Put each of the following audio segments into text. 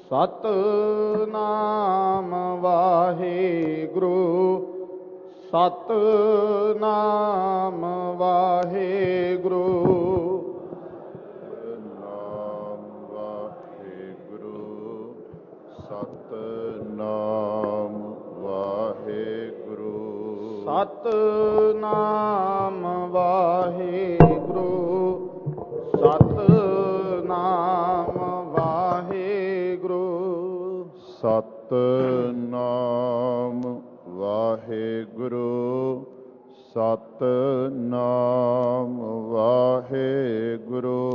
ਸਤਿਨਾਮ ਵਾਹਿਗੁਰੂ, ਸਤਿਨਾਮ ਵਾਹਿਗੁਰੂ। ਨਾਮ ਵਾਹਿਗੁਰੂ, ਸਤਿਨਾਮ ਵਾਹਿਗੁਰੂ। ਸਤਿਨਾਮ ਵਾਹਿਗੁਰੂ, ਸਤਿਨਾਮ ਵਾਹਿਗੁਰੂ। ਸਤਿਨਾਮ ਵਾਹਿਗੁਰੂ, ਸਤਿਨਾਮ ਵਾਹਿਗੁਰੂ।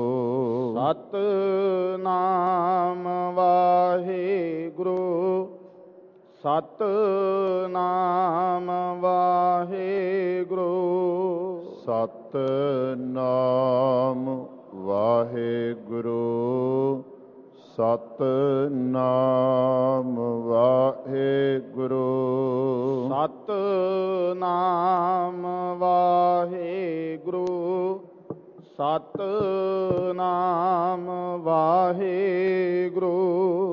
ਸਤਿਨਾਮ ਵਾਹਿਗੁਰੂ, ਸਤਿਨਾਮ ਵਾਹਿਗੁਰੂ। ਸਤਿਨਾਮ ਵਾਹਿਗੁਰੂ, ਸਤਿਨਾਮ ਵਾਹਿਗੁਰੂ। ਸਤਿਨਾਮ ਵਾਹਿਗੁਰੂ, ਸਤਿਨਾਮ ਵਾਹਿਗੁਰੂ।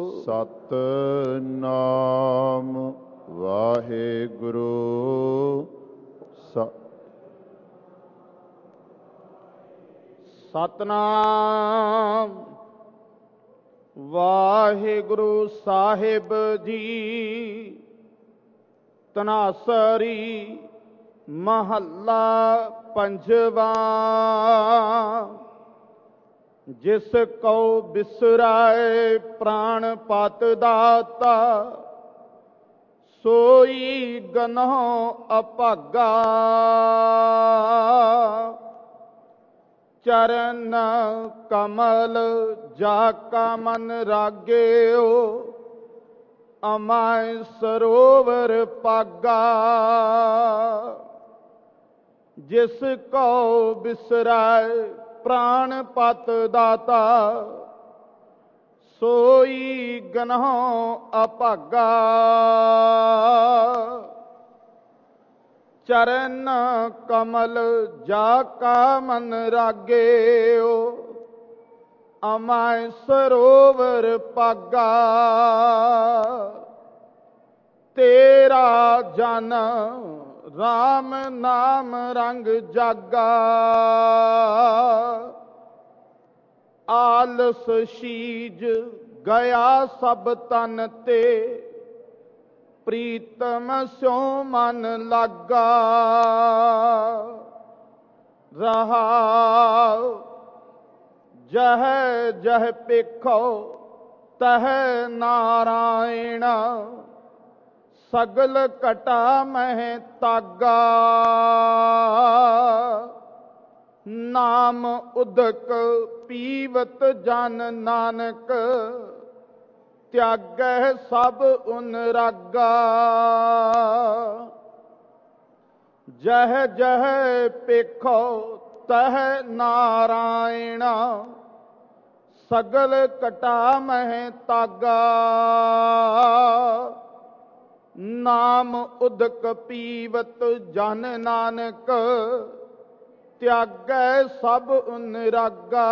ਸਤਿਨਾਮ ਵਾਹਿਗੁਰੂ। ਸਤਿਨਾਮ ਵਾਹਿਗੁਰੂ ਸਾਹਿਬ ਜੀ। ਧਨਾਸਰੀ ਮਹੱਲਾ ਪੰਜਵਾਂ। ਜਿਸ ਕਉ ਬਿਸਰਾਏ ਪ੍ਰਾਣਪਤ ਦਾਤਾ, ਸੋਈ ਗਨਹੁ ਅਭਾਗਾ। ਚਰਨ ਕਮਲ ਜਾ ਕਾ ਮਨ ਰਾਗਿਓ, ਅਮਾਇ ਸਰੋਵਰ ਪਾਗਾ। ਜਿਸ ਕਉ ਬਿਸਰਾਏ ਪ੍ਰਾਣਪਤ ਦਾਤਾ, ਸੋਈ ਗਨਹੁ ਅਭਾਗਾ। ਚਰਨ ਕਮਲ ਜਾ ਕਾ ਮਨ ਰਾਗਿਓ, ਅਮਾਇ ਸਰੋਵਰ ਪਾਗਾ। ਤੇਰਾ ਜਨ ਰਾਮ ਨਾਮ ਰੰਗ ਜਾਗਾ। ਆਲਸ ਸ਼ੀਜ ਗਿਆ ਸਭ ਤਨ ਤੇ, ਪ੍ਰੀਤਮ ਸਿਉ ਮਨ ਲਾਗਾ। ਰਹਾਉ ਜਹ ਜਹ ਪੇਖੋ ਤਹ ਨਾਰਾਇਣ, ਸਗਲ ਘਟਾ ਮਹਿ ਤਾਗਾ। ਨਾਮ ਉਦਕ ਪੀਵਤ ਜਨ ਨਾਨਕ, ਤਿਆਗੈ ਸਭ ਉਨਰਾਗਾ। ਜਹ ਜਹ ਪੇਖੋ ਤਹ ਨਾਰਾਇਣ, ਸਗਲ ਘਟਾ ਮਹਿ ਤਾਗਾ। ਨਾਮ ਉਦਕ ਪੀਵਤ ਜਨ ਨਾਨਕ, ਤਿਆਗੈ ਸਭ ਉਨਰਾਗਾ।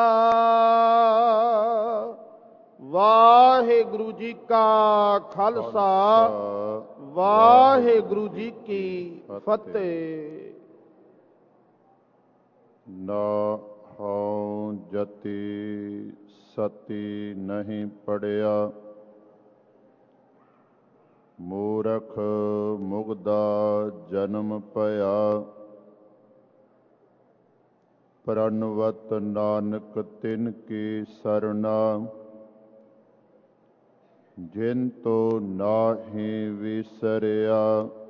ਵਾਹਿਗੁਰੂ ਜੀ ਕਾ ਖਾਲਸਾ, ਵਾਹਿਗੁਰੂ ਜੀ ਕੀ ਫਤਿਹ। ਨਾ ਹਉ ਜਤੀ ਸਤੀ ਨਹੀਂ ਪੜਿਆ, ਮੂਰਖ ਮੁਗਦਾ ਜਨਮ ਭਇਆ। ਪ੍ਰਣਵਤ ਨਾਨਕ ਤਿਨ ਕੀ ਸਰਣਾ, ਜਿਨ ਤੋ ਨਾਹੀ ਵਿਸਰਿਆ।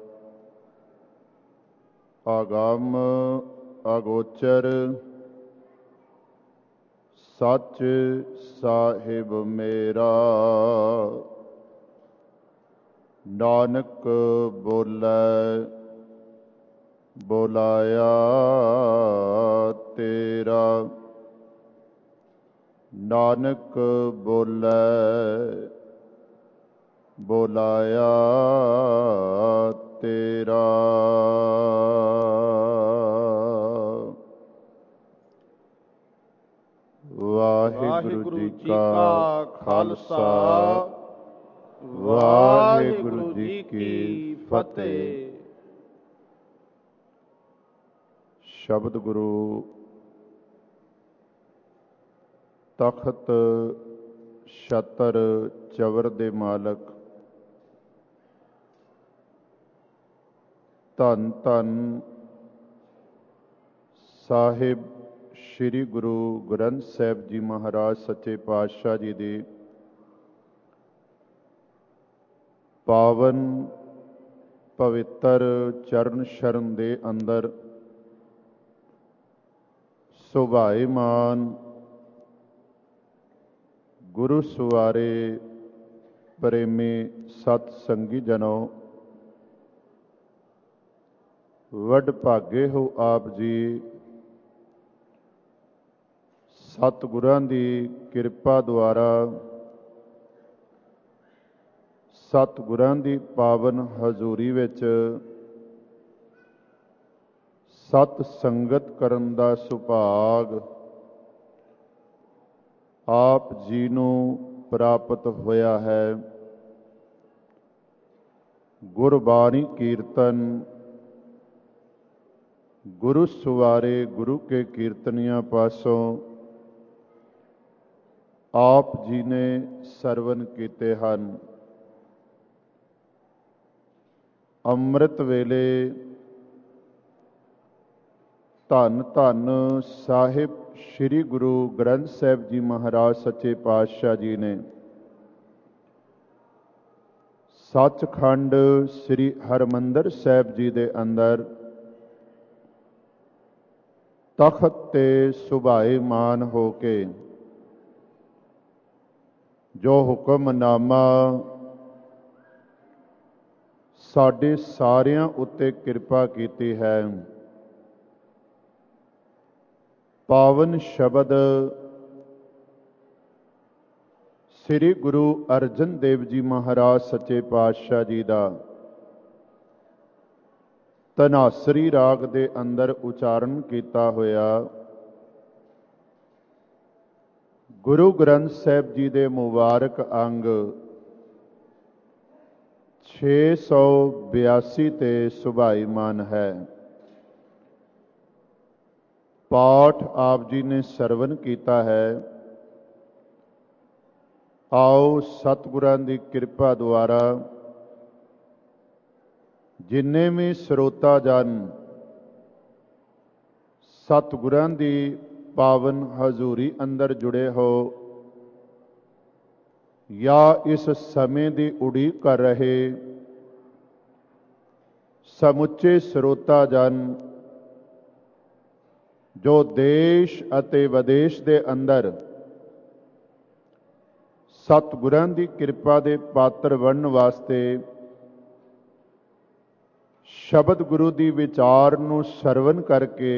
ਅਗੰਮ ਅਗੋਚਰ ਸੱਚ ਸਾਹਿਬ ਮੇਰਾ, ਨਾਨਕ ਬੋਲੇ ਬੋਲਾਇਆ ਤੇਰਾ। ਨਾਨਕ ਬੋਲੇ ਬੋਲਾਇਆ ਤੇਰਾ। ਵਾਹਿਗੁਰੂ ਜੀ ਕਾ ਖਾਲਸਾ, ਵਾਹਿਗੁਰੂ ਜੀ ਕੀ ਫਤਿਹ। ਸ਼ਬਦ ਗੁਰੂ ਤਖਤ ਛਤਰ ਚਵਰ ਦੇ ਮਾਲਕ ਧੰਨ ਧੰਨ ਸਾਹਿਬ ਸ੍ਰੀ ਗੁਰੂ ਗ੍ਰੰਥ ਸਾਹਿਬ ਜੀ ਮਹਾਰਾਜ ਸੱਚੇ ਪਾਤਸ਼ਾਹ ਜੀ ਦੀ ਪਾਵਨ ਪਵਿੱਤਰ ਚਰਨ ਸ਼ਰਨ ਦੇ ਅੰਦਰ ਸੁਭਾਏਮਾਨ ਗੁਰੂ ਸਵਾਰੇ ਪ੍ਰੇਮੀ ਸਤ ਸੰਗੀ ਜਨੋ, ਵੱਡ ਭਾਗੇ ਹੋ ਆਪ ਜੀ। ਸਤਿਗੁਰਾਂ ਦੀ ਕਿਰਪਾ ਦੁਆਰਾ ਸਤਿਗੁਰਾਂ ਦੀ ਪਾਵਨ ਹਜ਼ੂਰੀ ਵਿੱਚ ਸਤ ਸੰਗਤ ਕਰਨ ਦਾ ਸੁਭਾਗ ਆਪ ਜੀ ਨੂੰ ਪ੍ਰਾਪਤ ਹੋਇਆ ਹੈ। ਗੁਰਬਾਣੀ ਕੀਰਤਨ ਗੁਰੂ ਸਵਾਰੇ ਗੁਰੂ ਕੇ ਕੀਰਤਨੀਆਂ ਪਾਸੋਂ ਆਪ ਜੀ ਨੇ ਸਰਵਨ ਕੀਤੇ ਹਨ। ਅੰਮ੍ਰਿਤ ਵੇਲੇ ਧੰਨ ਧੰਨ ਸਾਹਿਬ ਸ੍ਰੀ ਗੁਰੂ ਗ੍ਰੰਥ ਸਾਹਿਬ ਜੀ ਮਹਾਰਾਜ ਸੱਚੇ ਪਾਤਸ਼ਾਹ ਜੀ ਨੇ ਸੱਚਖੰਡ ਸ੍ਰੀ ਹਰਿਮੰਦਰ ਸਾਹਿਬ ਜੀ ਦੇ ਅੰਦਰ ਤਖਤ ਤੇ ਸੁਭਾਏਮਾਨ ਹੋ ਕੇ ਜੋ ਹੁਕਮਨਾਮਾ ਸਾਡੇ ਸਾਰਿਆਂ ਉੱਤੇ ਕਿਰਪਾ ਕੀਤੀ ਹੈ, ਪਾਵਨ ਸ਼ਬਦ ਸ੍ਰੀ ਗੁਰੂ ਅਰਜਨ ਦੇਵ ਜੀ ਮਹਾਰਾਜ ਸੱਚੇ ਪਾਤਸ਼ਾਹ ਜੀ ਦਾ ਧਨਾਸਰੀ ਰਾਗ ਦੇ ਅੰਦਰ ਉਚਾਰਨ ਕੀਤਾ ਹੋਇਆ ਗੁਰੂ ਗ੍ਰੰਥ ਸਾਹਿਬ ਜੀ ਦੇ ਮੁਬਾਰਕ ਅੰਗ 682 ਤੇ ਸੁਭਾਈਮਾਨ ਹੈ। ਪਾਠ ਆਪ ਜੀ ਨੇ ਸਰਵਨ ਕੀਤਾ ਹੈ। ਆਓ ਸਤਿਗੁਰਾਂ ਦੀ ਕਿਰਪਾ ਦੁਆਰਾ ਜਿੰਨੇ ਵੀ ਸਰੋਤਾ ਜਨ ਸਤਿਗੁਰਾਂ ਦੀ ਪਾਵਨ ਹਜ਼ੂਰੀ ਅੰਦਰ ਜੁੜੇ ਹੋ ਜਾਂ ਇਸ ਸਮੇਂ ਦੀ ਉਡੀਕ ਕਰ ਰਹੇ ਸਮੁੱਚੇ ਸਰੋਤਾ ਜਨ ਜੋ ਦੇਸ਼ ਅਤੇ ਵਿਦੇਸ਼ ਦੇ ਅੰਦਰ ਸਤਿਗੁਰਾਂ ਦੀ ਕਿਰਪਾ ਦੇ ਪਾਤਰ ਬਣਨ ਵਾਸਤੇ ਸ਼ਬਦ ਗੁਰੂ ਦੀ ਵਿਚਾਰ ਨੂੰ ਸਰਵਨ ਕਰਕੇ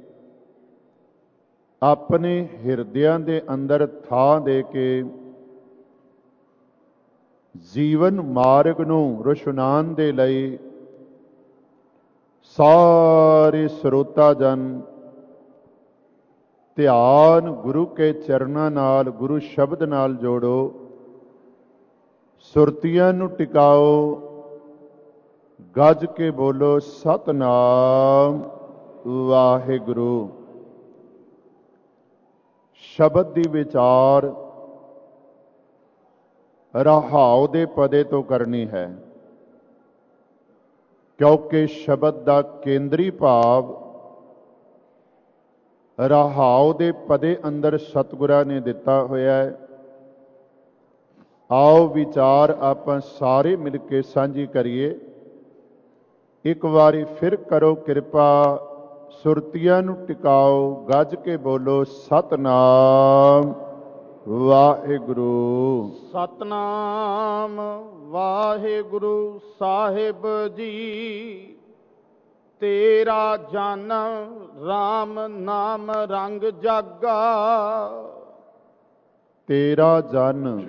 ਆਪਣੇ ਹਿਰਦਿਆਂ ਦੇ ਅੰਦਰ ਥਾਂ ਦੇ ਕੇ ਜੀਵਨ ਮਾਰਗ ਨੂੰ ਰੁਸ਼ਨਾਨ ਦੇ ਲਈ ਸਾਰੇ ਸਰੋਤਾ ਜਨ ਧਿਆਨ ਗੁਰੂ ਕੇ ਚਰਨਾਂ ਨਾਲ ਗੁਰੂ ਸ਼ਬਦ ਨਾਲ ਜੋੜੋ, ਸੁਰਤੀਆਂ ਨੂੰ ਟਿਕਾਓ, ਗੱਜ ਕੇ ਬੋਲੋ ਸਤਿਨਾਮ ਵਾਹਿਗੁਰੂ। ਸ਼ਬਦ ਦੀ ਵਿਚਾਰ ਰਹਾਉ ਦੇ ਪਦੇ ਤੋਂ ਕਰਨੀ ਹੈ, ਕਿਉਂਕਿ ਸ਼ਬਦ ਦਾ ਕੇਂਦਰੀ ਭਾਵ ਰਹਾਉ ਦੇ ਪਦੇ ਅੰਦਰ ਸਤਿਗੁਰਾਂ ਨੇ ਦਿੱਤਾ ਹੋਇਆ ਹੈ। ਆਓ ਵਿਚਾਰ ਆਪਾਂ ਸਾਰੇ ਮਿਲ ਕੇ ਸਾਂਝੀ ਕਰੀਏ। ਇੱਕ ਵਾਰੀ ਫਿਰ ਕਰੋ ਕਿਰਪਾ, ਸੁਰਤੀਆਂ ਨੂੰ ਟਿਕਾਓ, ਗੱਜ ਕੇ ਬੋਲੋ ਸਤਿਨਾਮ ਵਾਹਿਗੁਰੂ। ਸਤਨਾਮ ਵਾਹਿਗੁਰੂ ਸਾਹਿਬ ਜੀ, ਤੇਰਾ ਜਨਮ ਰਾਮ ਨਾਮ ਰੰਗ ਜਾਗਾ। ਤੇਰਾ ਜਨ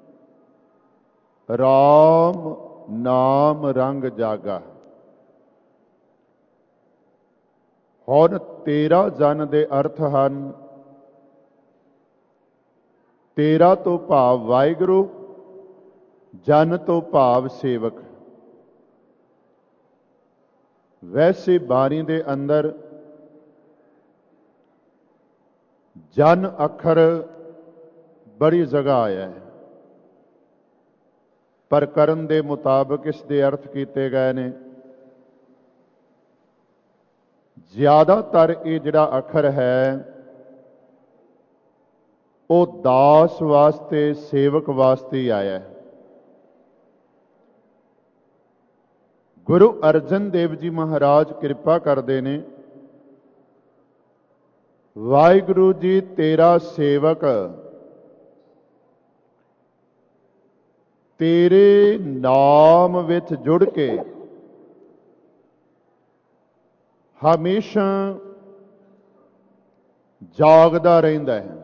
ਰਾਮ ਨਾਮ ਰੰਗ ਜਾਗਾ। ਹੁਣ ਤੇਰਾ ਜਨ ਦੇ ਅਰਥ ਹਨ ਤੇਰਾ ਤੋਂ ਭਾਵ ਵਾਹਿਗੁਰੂ, ਜਨ ਤੋਂ ਭਾਵ ਸੇਵਕ। ਵੈਸੇ ਬਾਣੀ ਦੇ ਅੰਦਰ ਜਨ ਅੱਖਰ ਬੜੀ ਜਗ੍ਹਾ ਆਇਆ ਹੈ, ਪਰ ਕਰਨ ਦੇ ਮੁਤਾਬਕ ਇਸ ਦੇ ਅਰਥ ਕੀਤੇ ਗਏ ਨੇ। ਜ਼ਿਆਦਾਤਰ ਇਹ ਜਿਹੜਾ ਅੱਖਰ ਹੈ ਉਹ ਦਾਸ ਵਾਸਤੇ, ਸੇਵਕ ਵਾਸਤੇ ਹੀ ਆਇਆ ਹੈ। ਗੁਰੂ ਅਰਜਨ ਦੇਵ ਜੀ ਮਹਾਰਾਜ ਕਿਰਪਾ ਕਰਦੇ ਨੇ, ਵਾਹਿਗੁਰੂ ਜੀ ਤੇਰਾ ਸੇਵਕ, ਤੇਰੇ ਨਾਮ ਵਿੱਚ ਜੁੜ ਕੇ ਹਮੇਸ਼ਾ ਜਾਗਦਾ ਰਹਿੰਦਾ ਹੈ।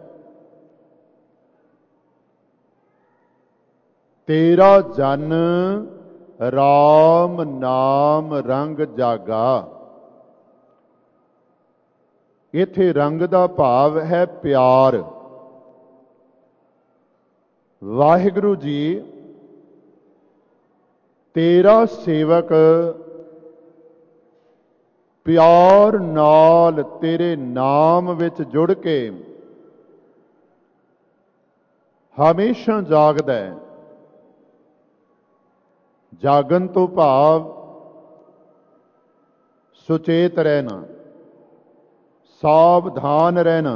ਤੇਰਾ ਜਨ ਰਾਮ ਨਾਮ ਰੰਗ ਜਾਗਾ। ਇੱਥੇ ਰੰਗ ਦਾ ਭਾਵ ਹੈ ਪਿਆਰ। ਵਾਹਿਗੁਰੂ ਜੀ ਤੇਰਾ ਸੇਵਕ ਪਿਆਰ ਨਾਲ ਤੇਰੇ ਨਾਮ ਵਿੱਚ ਜੁੜ ਕੇ ਹਮੇਸ਼ਾ ਜਾਗਦਾ ਹੈ। ਜਾਗਣ ਤੋਂ ਭਾਵ ਸੁਚੇਤ ਰਹਿਣਾ, ਸਾਵਧਾਨ ਰਹਿਣਾ।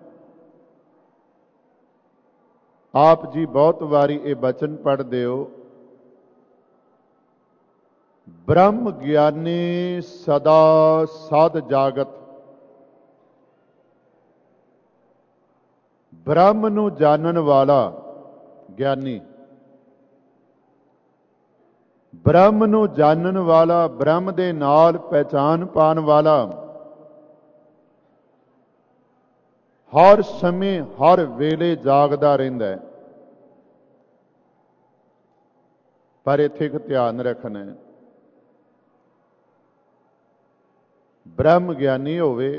ਆਪ ਜੀ ਬਹੁਤ ਵਾਰੀ ਇਹ ਬਚਨ ਪੜ੍ਹਦੇ ਹੋ, ਬ੍ਰਹਮ ਗਿਆਨੀ ਸਦਾ ਸਦ ਜਾਗਤ। ਬ੍ਰਹਮ ਨੂੰ ਜਾਣਨ ਵਾਲਾ ਗਿਆਨੀ, ਬ੍ਰਹਮ ਨੂੰ ਜਾਣਨ ਵਾਲਾ, ਬ੍ਰਹਮ ਦੇ ਨਾਲ ਪਹਿਚਾਨ ਪਾਉਣ ਵਾਲਾ ਹਰ ਸਮੇਂ ਹਰ ਵੇਲੇ ਜਾਗਦਾ ਰਹਿੰਦਾ ਹੈ। ਪਰ ਇੱਥੇ ਇੱਕ ਧਿਆਨ ਰੱਖਣਾ ਹੈ, ਬ੍ਰਹਮ ਗਿਆਨੀ ਹੋਵੇ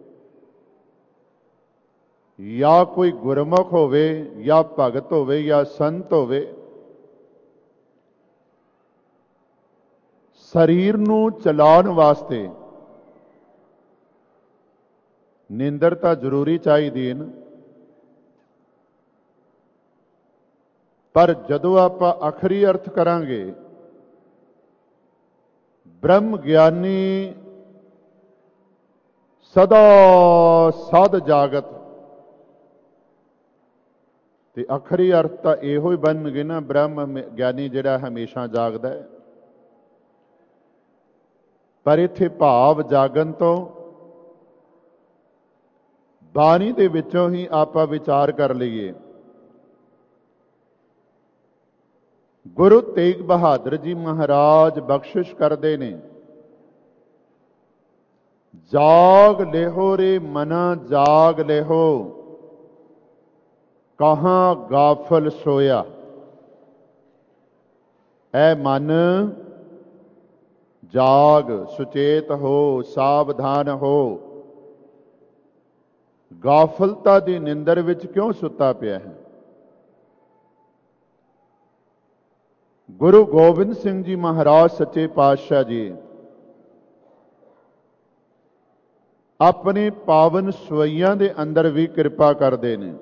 ਜਾਂ ਕੋਈ ਗੁਰਮੁਖ ਹੋਵੇ ਜਾਂ ਭਗਤ ਹੋਵੇ ਜਾਂ ਸੰਤ ਹੋਵੇ, ਸਰੀਰ ਨੂੰ ਚਲਾਉਣ ਵਾਸਤੇ ਨੀਂਦਰ ਤਾਂ ਜ਼ਰੂਰੀ ਚਾਹੀਦੀ ਹੈ ਨਾ। ਪਰ ਜਦੋਂ ਆਪਾਂ ਆਖਰੀ ਅਰਥ ਕਰਾਂਗੇ ਬ੍ਰਹਮ ਗਿਆਨੀ ਸਦਾ ਸਦ ਜਾਗਤ, ਤੇ ਆਖਰੀ ਅਰਥ ਤਾਂ ਇਹੋ ਹੀ ਬਣਨਗੇ ਨਾ, ਬ੍ਰਹਮ ਗਿਆਨੀ ਜਿਹੜਾ ਹਮੇਸ਼ਾ ਜਾਗਦਾ ਹੈ। ਪਰ ਇੱਥੇ ਭਾਵ ਜਾਗਣ ਤੋਂ ਬਾਣੀ ਦੇ ਵਿੱਚੋਂ ਹੀ ਆਪਾਂ ਵਿਚਾਰ ਕਰ ਲਈਏ। ਗੁਰੂ ਤੇਗ ਬਹਾਦਰ ਜੀ ਮਹਾਰਾਜ ਬਖਸ਼ਿਸ਼ ਕਰਦੇ ਨੇ, ਜਾਗ ਲਿਹੋ ਰੇ ਮਨਾ ਜਾਗ ਲਿਹੋ, ਕਹਾਂ ਗਾਫਲ ਸੋਇਆ। ਐ ਮਨ ਜਾਗ, ਸੁਚੇਤ ਹੋ, ਸਾਵਧਾਨ ਹੋ। ਗਾਫਲਤਾ ਦੀ ਨਿੰਦਰ ਵਿੱਚ ਕਿਉਂ ਸੁੱਤਾ ਪਿਆ ਹੈ? ਗੁਰੂ ਗੋਬਿੰਦ ਸਿੰਘ ਜੀ ਮਹਾਰਾਜ ਸੱਚੇ ਪਾਤਸ਼ਾਹ ਜੀ ਆਪਣੇ ਪਾਵਨ ਸਵਈਆਂ ਦੇ ਅੰਦਰ ਵੀ ਕਿਰਪਾ ਕਰਦੇ ਨੇ।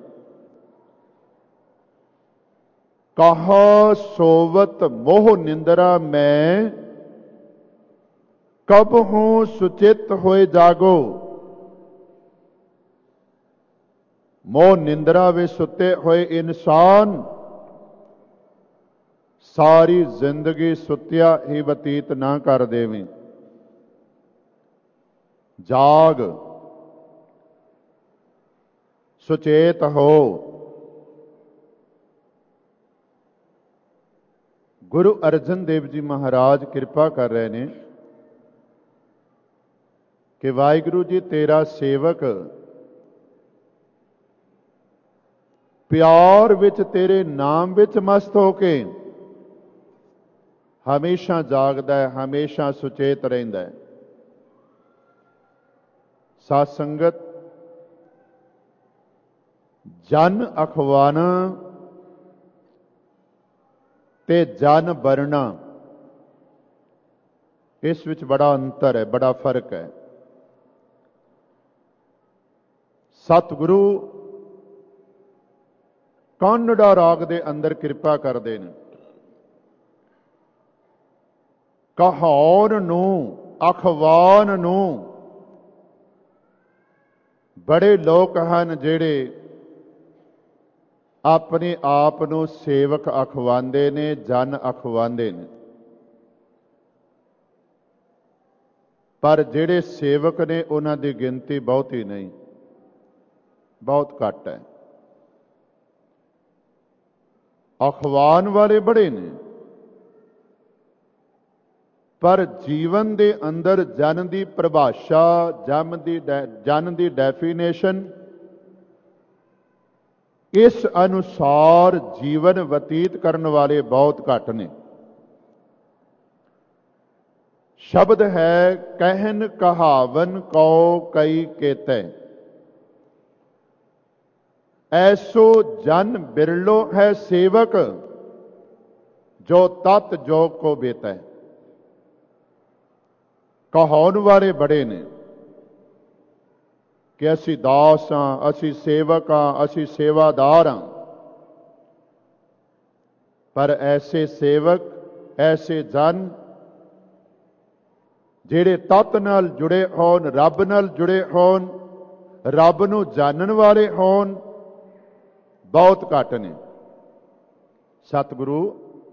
ਕਹਾ ਸੋਵਤ ਮੋਹ ਨਿੰਦਰਾ ਮੈਂ, ਕਬ ਹੂੰ ਸੁਚਿਤ ਹੋਏ ਜਾਗੋ। ਮੋਹ ਨਿੰਦਰਾ ਵਿੱਚ ਸੁੱਤੇ ਹੋਏ ਇਨਸਾਨ ਸਾਰੀ ਜ਼ਿੰਦਗੀ ਸੁੱਤਿਆ ਹੀ ਬਤੀਤ ਨਾ ਕਰ ਦੇਵੇਂ। ਜਾਗ, ਸੁਚੇਤ ਹੋ। ਗੁਰੂ ਅਰਜਨ ਦੇਵ ਜੀ ਮਹਾਰਾਜ ਕਿਰਪਾ ਕਰ ਰਹੇ ਨੇ ਕਿ ਵਾਹਿਗੁਰੂ ਜੀ ਤੇਰਾ ਸੇਵਕ ਪਿਆਰ ਵਿੱਚ, ਤੇਰੇ ਨਾਮ ਵਿੱਚ ਮਸਤ ਹੋ ਕੇ ਹਮੇਸ਼ਾ ਜਾਗਦਾ ਹੈ, ਹਮੇਸ਼ਾ ਸੁਚੇਤ ਰਹਿੰਦਾ ਹੈ। ਸਾਧ ਸੰਗਤ, ਜਨ ਅਖਵਾਨਾ ਤੇ ਜਨ ਵਰਣਾ, ਇਸ ਵਿੱਚ ਬੜਾ ਅੰਤਰ ਹੈ, ਬੜਾ ਫਰਕ ਹੈ। ਸਤਿਗੁਰੂ ਕਾਨੜਾ ਰਾਗ ਦੇ ਅੰਦਰ ਕਿਰਪਾ ਕਰਦੇ ਨੇ। ਕਹਾਉਣ ਨੂੰ, ਅਖਵਾਨ ਨੂੰ, ਬੜੇ ਲੋਕ ਹਨ ਜਿਹੜੇ ਆਪਣੇ ਆਪ ਨੂੰ ਸੇਵਕ ਅਖਵਾਉਂਦੇ ਨੇ, ਜਨ ਅਖਵਾਉਂਦੇ ਨੇ। ਪਰ ਜਿਹੜੇ ਸੇਵਕ ਨੇ ਉਹਨਾਂ ਦੀ ਗਿਣਤੀ ਬਹੁਤੀ ਨਹੀਂ, ਬਹੁਤ ਘੱਟ ਹੈ। ਅਖਵਾਨ ਵਾਲੇ ਬੜੇ ਨੇ, ਪਰ ਜੀਵਨ ਦੇ ਅੰਦਰ ਜਨ ਦੀ ਪਰਿਭਾਸ਼ਾ, ਜਨ ਦੀ ਡੈਫੀਨੇਸ਼ਨ, ਇਸ ਅਨੁਸਾਰ ਜੀਵਨ ਬਤੀਤ ਕਰਨ ਵਾਲੇ ਬਹੁਤ ਘੱਟ ਨੇ। ਸ਼ਬਦ ਹੈ ਕਹਿਨ ਕਹਾਵਨ ਕਉ ਕਈ ਕੇਤੈ, ਐਸੋ ਜਨ ਬਿਰਲੋ ਹੈ ਸੇਵਕ, ਜੋ ਤਤ ਜੋਗ ਕੋ ਬੇਤੈ। ਕਹਾਉਣ ਵਾਲੇ ਬੜੇ ਨੇ ਕਿ ਅਸੀਂ ਦਾਸ ਹਾਂ, ਅਸੀਂ ਸੇਵਕ ਹਾਂ, ਅਸੀਂ ਸੇਵਾਦਾਰ ਹਾਂ। ਪਰ ਐਸੇ ਸੇਵਕ, ਐਸੇ ਜਨ ਜਿਹੜੇ ਤਤ ਨਾਲ ਜੁੜੇ ਹੋਣ, ਰੱਬ ਨਾਲ ਜੁੜੇ ਹੋਣ, ਰੱਬ ਨੂੰ ਜਾਣਨ ਵਾਲੇ ਹੋਣ, ਬਹੁਤ ਘੱਟ ਨੇ। ਸਤਿਗੁਰੂ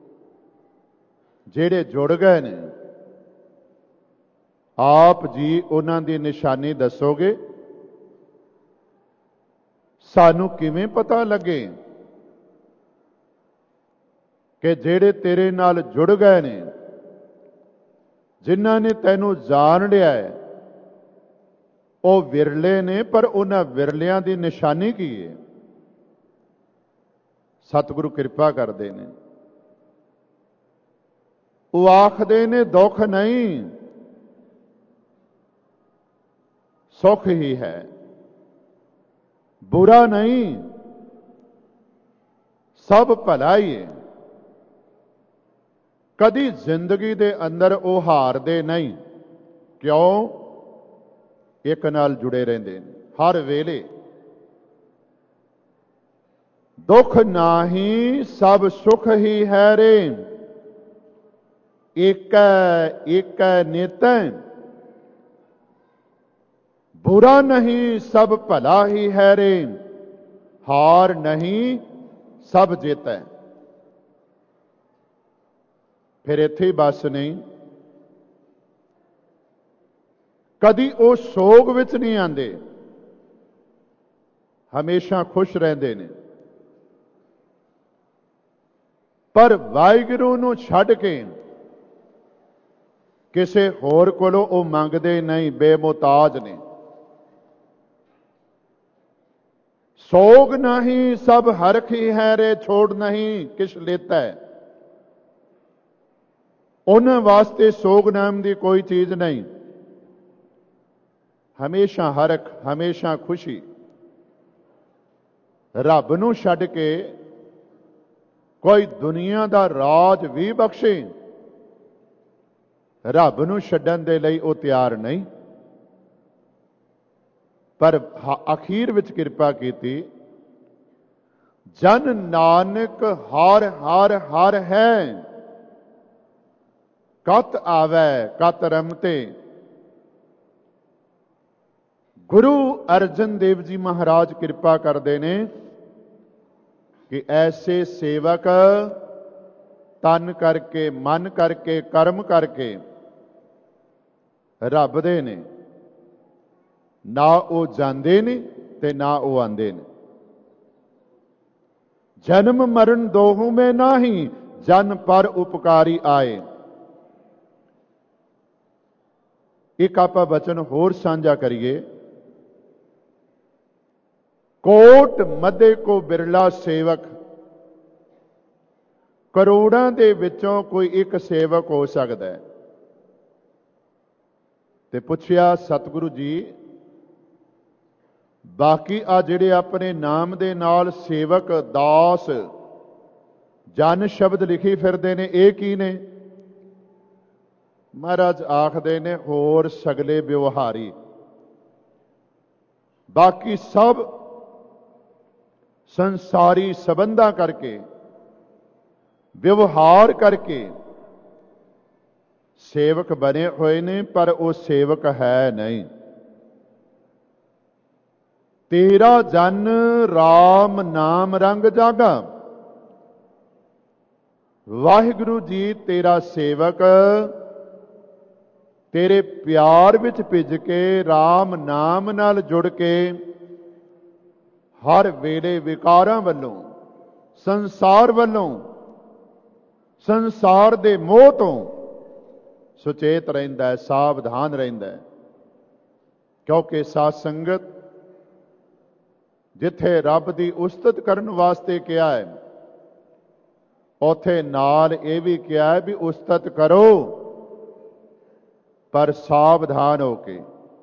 ਜਿਹੜੇ ਜੁੜ ਗਏ ਨੇ, ਆਪ ਜੀ ਉਹਨਾਂ ਦੀ ਨਿਸ਼ਾਨੀ ਦੱਸੋਗੇ? ਸਾਨੂੰ ਕਿਵੇਂ ਪਤਾ ਲੱਗੇ ਕਿ ਜਿਹੜੇ ਤੇਰੇ ਨਾਲ ਜੁੜ ਗਏ ਨੇ, ਜਿਨ੍ਹਾਂ ਨੇ ਤੈਨੂੰ ਜਾਣ ਲਿਆ ਹੈ, ਉਹ ਵਿਰਲੇ ਨੇ, ਪਰ ਉਹਨਾਂ ਵਿਰਲਿਆਂ ਦੀ ਨਿਸ਼ਾਨੀ ਕੀ ਹੈ? ਸਤਿਗੁਰੂ ਕਿਰਪਾ ਕਰਦੇ ਨੇ। ਉਹ ਆਖਦੇ ਨੇ ਦੁੱਖ ਨਹੀਂ, ਸੁੱਖ ਹੀ ਹੈ, ਬੁਰਾ ਨਹੀਂ, ਸਭ ਭਲਾ ਹੀ ਹੈ। ਕਦੀ ਜ਼ਿੰਦਗੀ ਦੇ ਅੰਦਰ ਉਹ ਹਾਰਦੇ ਨਹੀਂ। ਕਿਉਂ? ਇੱਕ ਨਾਲ ਜੁੜੇ ਰਹਿੰਦੇ ਨੇ ਹਰ ਵੇਲੇ। ਦੁੱਖ ਨਾਹੀ ਸਭ ਸੁਖ ਹੀ ਹੈ ਰੇ, ਏਕੈ ਏਕੈ ਨੇਤੈ, बुरा नहीं सब भला ही है रे, हार नहीं सब जेता। फिर इत्थे बस नहीं, कदी वो सोग विच नहीं आंदे, हमेशा खुश रहंदे ने। पर वाहिगुरू नूं छड्ड के किसे होर कोलों वो मंगदे नहीं, बेमुताज ने। सोग नहीं सब हरख ही है रे, छोड़ नहीं किश लेता है। उन्हां वास्ते सोग नाम की कोई चीज नहीं, हमेशा हरख, हमेशा खुशी। रब नूं छड्ड के कोई दुनिया का राज भी बख्शे, रब नूं छड्डण दे लई वो तैयार नहीं। पर अखीर विच किरपा कीती, जन नानक हर हर हर है, कत आवे कत रमते। गुरु अर्जन देव जी महाराज किरपा करते ने कि ऐसे सेवक तन करके, मन करके, कर्म करके रब दे ने, ना वो जाते ने ते ना वो आंदे ने। जन्म मरण दोहू में नाही, जन पर उपकारी आए। एक आपां बचन होर साझा करिए। कोट मध्य को बिरला सेवक, करोड़ां दे विचों कोई एक सेवक हो सकता है। ते पुछया सतगुरु जी, बाकी आ जिहड़े अपने नाम दे नाल सेवक, दास, ਜਨ ਸ਼ਬਦ ਲਿਖੀ ਫਿਰਦੇ ਨੇ, ਇਹ ਕੀ ਨੇ? ਮਹਾਰਾਜ ਆਖਦੇ ਨੇ ਹੋਰ ਸਗਲੇ ਵਿਵਹਾਰੀ, ਬਾਕੀ ਸਭ ਸੰਸਾਰੀ ਸੰਬੰਧਾਂ ਕਰਕੇ, ਵਿਵਹਾਰ ਕਰਕੇ ਸੇਵਕ ਬਣੇ ਹੋਏ ਨੇ, ਪਰ ਉਹ ਸੇਵਕ ਹੈ ਨਹੀਂ। ਤੇਰਾ ਜਨ ਰਾਮ ਨਾਮ ਰੰਗ ਜਾਗਾ। ਵਾਹਿਗੁਰੂ ਜੀ ਤੇਰਾ ਸੇਵਕ ਤੇਰੇ ਪਿਆਰ ਵਿੱਚ ਭਿੱਜ ਕੇ, ਰਾਮ ਨਾਮ ਨਾਲ ਜੁੜ ਕੇ, ਹਰ ਵੇਲੇ ਵਿਕਾਰਾਂ ਵੱਲੋਂ, ਸੰਸਾਰ ਵੱਲੋਂ, ਸੰਸਾਰ ਦੇ ਮੋਹ ਤੋਂ ਸੁਚੇਤ ਰਹਿੰਦਾ ਹੈ, ਸਾਵਧਾਨ ਰਹਿੰਦਾ ਹੈ। ਕਿਉਂਕਿ ਸਾਧ ਸੰਗਤ, ਜਿੱਥੇ ਰੱਬ ਦੀ ਉਸਤਤ ਕਰਨ ਵਾਸਤੇ ਕਿਹਾ ਹੈ, ਉੱਥੇ ਨਾਲ ਇਹ ਵੀ ਕਿਹਾ ਹੈ ਵੀ ਉਸਤਤ ਕਰੋ, ਪਰ ਸਾਵਧਾਨ ਹੋ ਕੇ।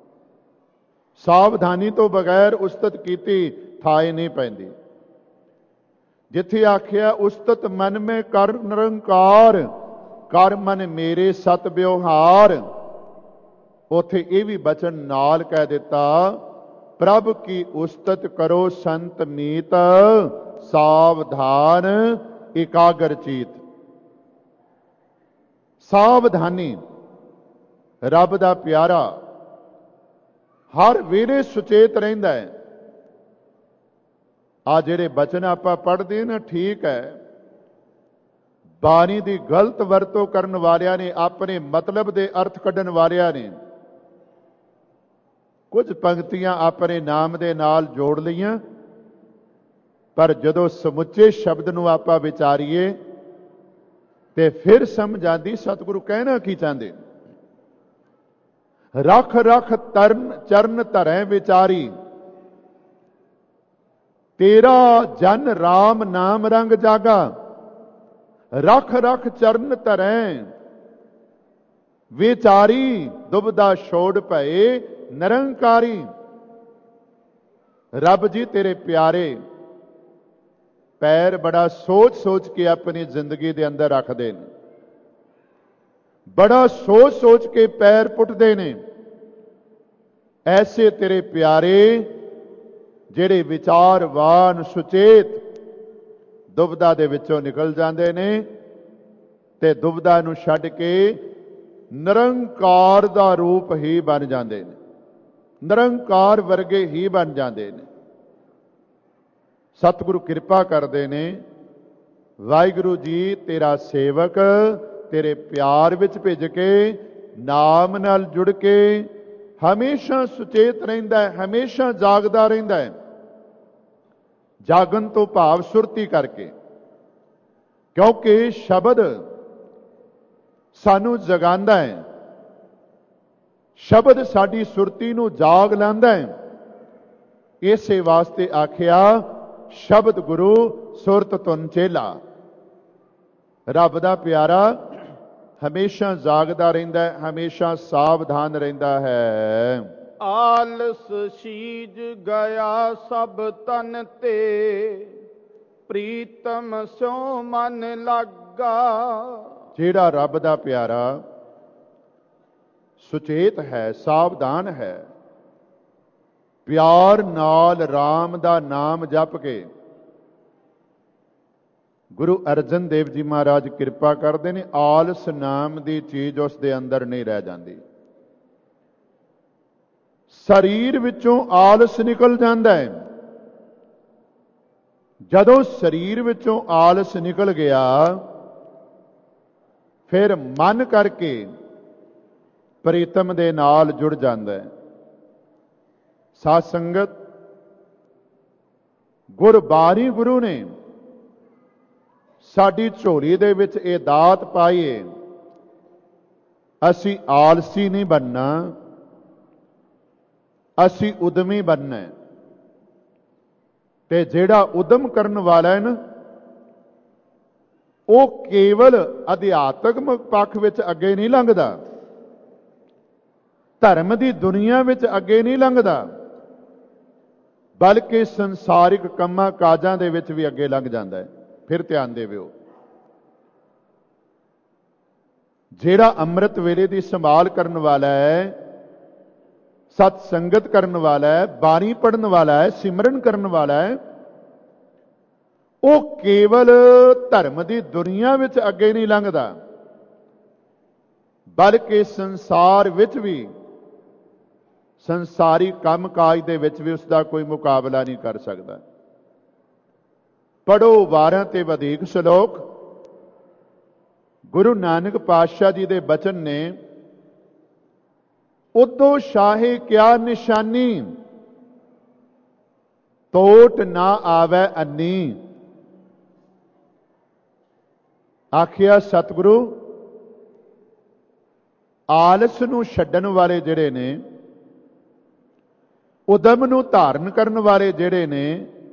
ਸਾਵਧਾਨੀ ਤੋਂ ਬਗੈਰ ਉਸਤਤ ਕੀਤੀ ਥਾਏ ਨਹੀਂ ਪੈਂਦੀ। ਜਿੱਥੇ ਆਖਿਆ ਉਸਤਤ ਮਨ ਮੈਂ ਕਰ ਨਿਰੰਕਾਰ, ਕਰ ਮਨ ਮੇਰੇ ਸਤ ਵਿਵਹਾਰ, ਉਥੇ ਇਹ ਵੀ ਬਚਨ ਨਾਲ ਕਹਿ ਦਿੱਤਾ, ਪ੍ਰਭ ਕੀ ਉਸਤਤ ਕਰੋ ਸੰਤ ਮੀਤ, ਸਾਵਧਾਨ ਇਕਾਗਰ ਚੀਤ। ਸਾਵਧਾਨੀ, ਰੱਬ ਦਾ ਪਿਆਰਾ ਹਰ ਵੇਲੇ ਸੁਚੇਤ ਰਹਿੰਦਾ ਹੈ। ਆ ਜਿਹੜੇ ਬਚਨ ਆਪਾਂ ਪੜ੍ਹਦੇ ਨਾ, ਠੀਕ ਹੈ, ਬਾਣੀ ਦੀ ਗਲਤ ਵਰਤੋਂ ਕਰਨ ਵਾਲਿਆਂ ਨੇ, ਆਪਣੇ ਮਤਲਬ ਦੇ ਅਰਥ ਕੱਢਣ ਵਾਲਿਆਂ ਨੇ ਕੁਝ ਪੰਕਤੀਆਂ ਆਪਣੇ ਨਾਮ ਦੇ ਨਾਲ ਜੋੜ ਲਈਆਂ, ਪਰ ਜਦੋਂ ਸਮੁੱਚੇ ਸ਼ਬਦ ਨੂੰ ਆਪਾਂ ਵਿਚਾਰੀਏ ਤੇ ਫਿਰ ਸਮਝ ਆਉਂਦੀ ਸਤਿਗੁਰੂ ਕਹਿਣਾ ਕੀ ਚਾਹੁੰਦੇ। ਰਖ ਰਖ ਤਰਨ ਚਰਨ ਧਰੈ ਵਿਚਾਰੀ, ਤੇਰਾ ਜਨ ਰਾਮ ਨਾਮ ਰੰਗ ਜਾਗਾ। ਰਖ ਰਖ ਚਰਨ ਧਰੈ ਵਿਚਾਰੀ, ਦੁਬਦਾ ਛੋੜ ਭਏ ਨਿਰੰਕਾਰੀ। ਰੱਬ ਜੀ ਤੇਰੇ ਪਿਆਰੇ ਪੈਰ ਬੜਾ ਸੋਚ ਸੋਚ ਕੇ ਆਪਣੀ ਜ਼ਿੰਦਗੀ ਦੇ ਅੰਦਰ ਰੱਖਦੇ ਨੇ, ਬੜਾ ਸੋਚ ਸੋਚ ਕੇ ਪੈਰ ਪੁੱਟਦੇ ਨੇ। ਐਸੇ ਤੇਰੇ ਪਿਆਰੇ ਜਿਹੜੇ ਵਿਚਾਰਵਾਨ, ਸੁਚੇਤ, ਦੁਬਦਾ ਦੇ ਵਿੱਚੋਂ ਨਿਕਲ ਜਾਂਦੇ ਨੇ ਤੇ ਦੁਬਦਾ ਨੂੰ ਛੱਡ ਕੇ ਨਿਰੰਕਾਰ ਦਾ ਰੂਪ ਹੀ ਬਣ ਜਾਂਦੇ ਨੇ, ਨਿਰੰਕਾਰ ਵਰਗੇ ਹੀ ਬਣ ਜਾਂਦੇ ਨੇ। ਸਤਿਗੁਰੂ ਕਿਰਪਾ ਕਰਦੇ ਨੇ। ਵਾਹਿਗੁਰੂ ਜੀ ਤੇਰਾ ਸੇਵਕ ਤੇਰੇ ਪਿਆਰ ਵਿੱਚ ਭਿੱਜ ਕੇ, ਨਾਮ ਨਾਲ ਜੁੜ ਕੇ ਹਮੇਸ਼ਾ ਸੁਚੇਤ ਰਹਿੰਦਾ ਹੈ, ਹਮੇਸ਼ਾ ਜਾਗਦਾ ਰਹਿੰਦਾ ਹੈ। ਜਾਗਣ ਤੋਂ ਭਾਵ ਸੁਰਤੀ ਕਰਕੇ, ਕਿਉਂਕਿ ਸ਼ਬਦ ਸਾਨੂੰ ਜਗਾਉਂਦਾ ਹੈ, ਸ਼ਬਦ ਸਾਡੀ ਸੁਰਤੀ ਨੂੰ ਜਾਗ ਲਾਉਂਦਾ ਹੈ। ਇਸੇ ਵਾਸਤੇ ਆਖਿਆ ਸ਼ਬਦ ਗੁਰੂ ਸੁਰਤ ਧੁਨ ਚੇਲਾ। ਰੱਬ ਦਾ ਪਿਆਰਾ ਹਮੇਸ਼ਾ ਜਾਗਦਾ ਰਹਿੰਦਾ ਹੈ, ਹਮੇਸ਼ਾ ਸਾਵਧਾਨ ਰਹਿੰਦਾ ਹੈ। ਆਲਸ ਸੀਜ ਗਿਆ ਸਭ ਤਨ ਤੇ, ਪ੍ਰੀਤਮ ਸਿਉ ਮਨ ਲਾਗਾ। ਜਿਹੜਾ ਰੱਬ ਦਾ ਪਿਆਰਾ ਸੁਚੇਤ ਹੈ, ਸਾਵਧਾਨ ਹੈ, ਪਿਆਰ ਨਾਲ ਰਾਮ ਦਾ ਨਾਮ ਜਪ ਕੇ, ਗੁਰੂ ਅਰਜਨ ਦੇਵ ਜੀ ਮਹਾਰਾਜ ਕਿਰਪਾ ਕਰਦੇ ਨੇ, ਆਲਸ ਨਾਮ ਦੀ ਚੀਜ਼ ਉਸ ਦੇ ਅੰਦਰ ਨਹੀਂ ਰਹਿ ਜਾਂਦੀ। ਸਰੀਰ ਵਿੱਚੋਂ ਆਲਸ ਨਿਕਲ ਜਾਂਦਾ ਹੈ। ਜਦੋਂ ਸਰੀਰ ਵਿੱਚੋਂ ਆਲਸ ਨਿਕਲ ਗਿਆ, ਫਿਰ ਮਨ ਕਰਕੇ ਪ੍ਰੀਤਮ ਦੇ ਨਾਲ ਜੁੜ ਜਾਂਦਾ ਹੈ। ਸਾਧ ਸੰਗਤ, ਗੁਰਬਾਣੀ ਗੁਰੂ ਨੇ ਸਾਡੀ ਝੋਲੀ ਦੇ ਵਿੱਚ ਇਹ ਦਾਤ ਪਾਈਏ, ਅਸੀਂ ਆਲਸੀ ਨਹੀਂ ਬਣਨਾ, ਅਸੀਂ ਉਦਮੀ ਬਣਨਾ ਹੈ। ਤੇ ਜਿਹੜਾ ਉਦਮ ਕਰਨ ਵਾਲਾ ਹੈ ਨਾ, ਉਹ ਕੇਵਲ ਅਧਿਆਤਮਕ ਪੱਖ ਵਿੱਚ ਅੱਗੇ ਨਹੀਂ ਲੰਘਦਾ, ਧਰਮ ਦੀ ਦੁਨੀਆ ਵਿੱਚ ਅੱਗੇ ਨਹੀਂ ਲੰਘਦਾ, ਬਲਕਿ ਸੰਸਾਰਿਕ ਕੰਮਾਂ ਕਾਜਾਂ ਦੇ ਵਿੱਚ ਵੀ ਅੱਗੇ ਲੰਘ ਜਾਂਦਾ ਹੈ। ਫਿਰ ਧਿਆਨ ਦੇਵਿਓ, ਜਿਹੜਾ ਅੰਮ੍ਰਿਤ ਵੇਲੇ ਦੀ ਸੰਭਾਲ ਕਰਨ ਵਾਲਾ ਹੈ, ਸਤ ਸੰਗਤ ਕਰਨ ਵਾਲਾ ਹੈ, ਬਾਣੀ ਪੜ੍ਹਨ ਵਾਲਾ ਹੈ, ਸਿਮਰਨ ਕਰਨ ਵਾਲਾ ਹੈ, ਉਹ ਕੇਵਲ ਧਰਮ ਦੀ ਦੁਨੀਆ ਵਿੱਚ ਅੱਗੇ ਨਹੀਂ ਲੰਘਦਾ, ਬਲਕਿ ਸੰਸਾਰ ਵਿੱਚ ਵੀ, ਸੰਸਾਰੀ ਕੰਮ ਕਾਜ ਦੇ ਵਿੱਚ ਵੀ ਉਸ ਦਾ ਕੋਈ ਮੁਕਾਬਲਾ ਨਹੀਂ ਕਰ ਸਕਦਾ। ਪੜ੍ਹੋ 12 ਤੇ ਵਧੇਕ ਸ਼ਲੋਕ। ਗੁਰੂ ਨਾਨਕ ਪਾਤਸ਼ਾਹ ਜੀ ਦੇ ਬਚਨ ਨੇ, ਉਦੋਂ ਸ਼ਾਹੇ ਕਿਆ ਨਿਸ਼ਾਨੀ, ਤੋਟ ਨਾ ਆਵੈ ਅੰਨੀ। ਆਖਿਆ ਸਤਿਗੁਰੂ, ਆਲਸ ਨੂੰ ਛੱਡਣ ਵਾਲੇ ਜਿਹੜੇ ਨੇ, ਉਦਮ ਨੂੰ ਧਾਰਨ ਕਰਨ ਵਾਲੇ ਜਿਹੜੇ ਨੇ,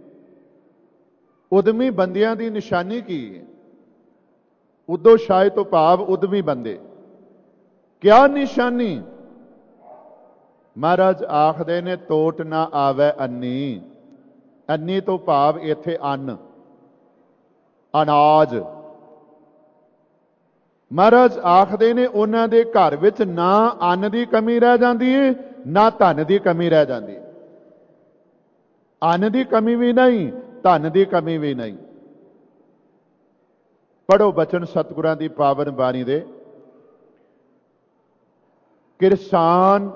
ਉਦਮੀ ਬੰਦਿਆਂ ਦੀ ਨਿਸ਼ਾਨੀ ਕੀ ਹੈ? ਉਦੋਂ ਸ਼ਾਇਦ ਤੋਂ ਭਾਵ ਉਦਮੀ ਬੰਦੇ। ਕਿਆ ਨਿਸ਼ਾਨੀ? ਮਹਾਰਾਜ ਆਖਦੇ ਨੇ, ਤੋਟ ਨਾ ਆਵੈ ਅੰਨੀ। ਅੰਨੀ ਤੋਂ ਭਾਵ ਇੱਥੇ ਅੰਨ, ਅਨਾਜ। ਮਹਾਰਾਜ ਆਖਦੇ ਨੇ ਉਹਨਾਂ ਦੇ ਘਰ ਵਿੱਚ ਨਾ ਅੰਨ ਦੀ ਕਮੀ ਰਹਿ ਜਾਂਦੀ ਹੈ, ਨਾ ਧਨ ਦੀ ਕਮੀ ਰਹਿ ਜਾਂਦੀ ਹੈ। ਅੰਨ ਦੀ ਕਮੀ ਵੀ ਨਹੀਂ, ਧਨ ਦੀ ਕਮੀ ਵੀ ਨਹੀਂ। ਪੜ੍ਹੋ ਬਚਨ ਸਤਿਗੁਰਾਂ ਦੀ ਪਾਵਨ ਬਾਣੀ ਦੇ। ਕਿਰਸਾਨ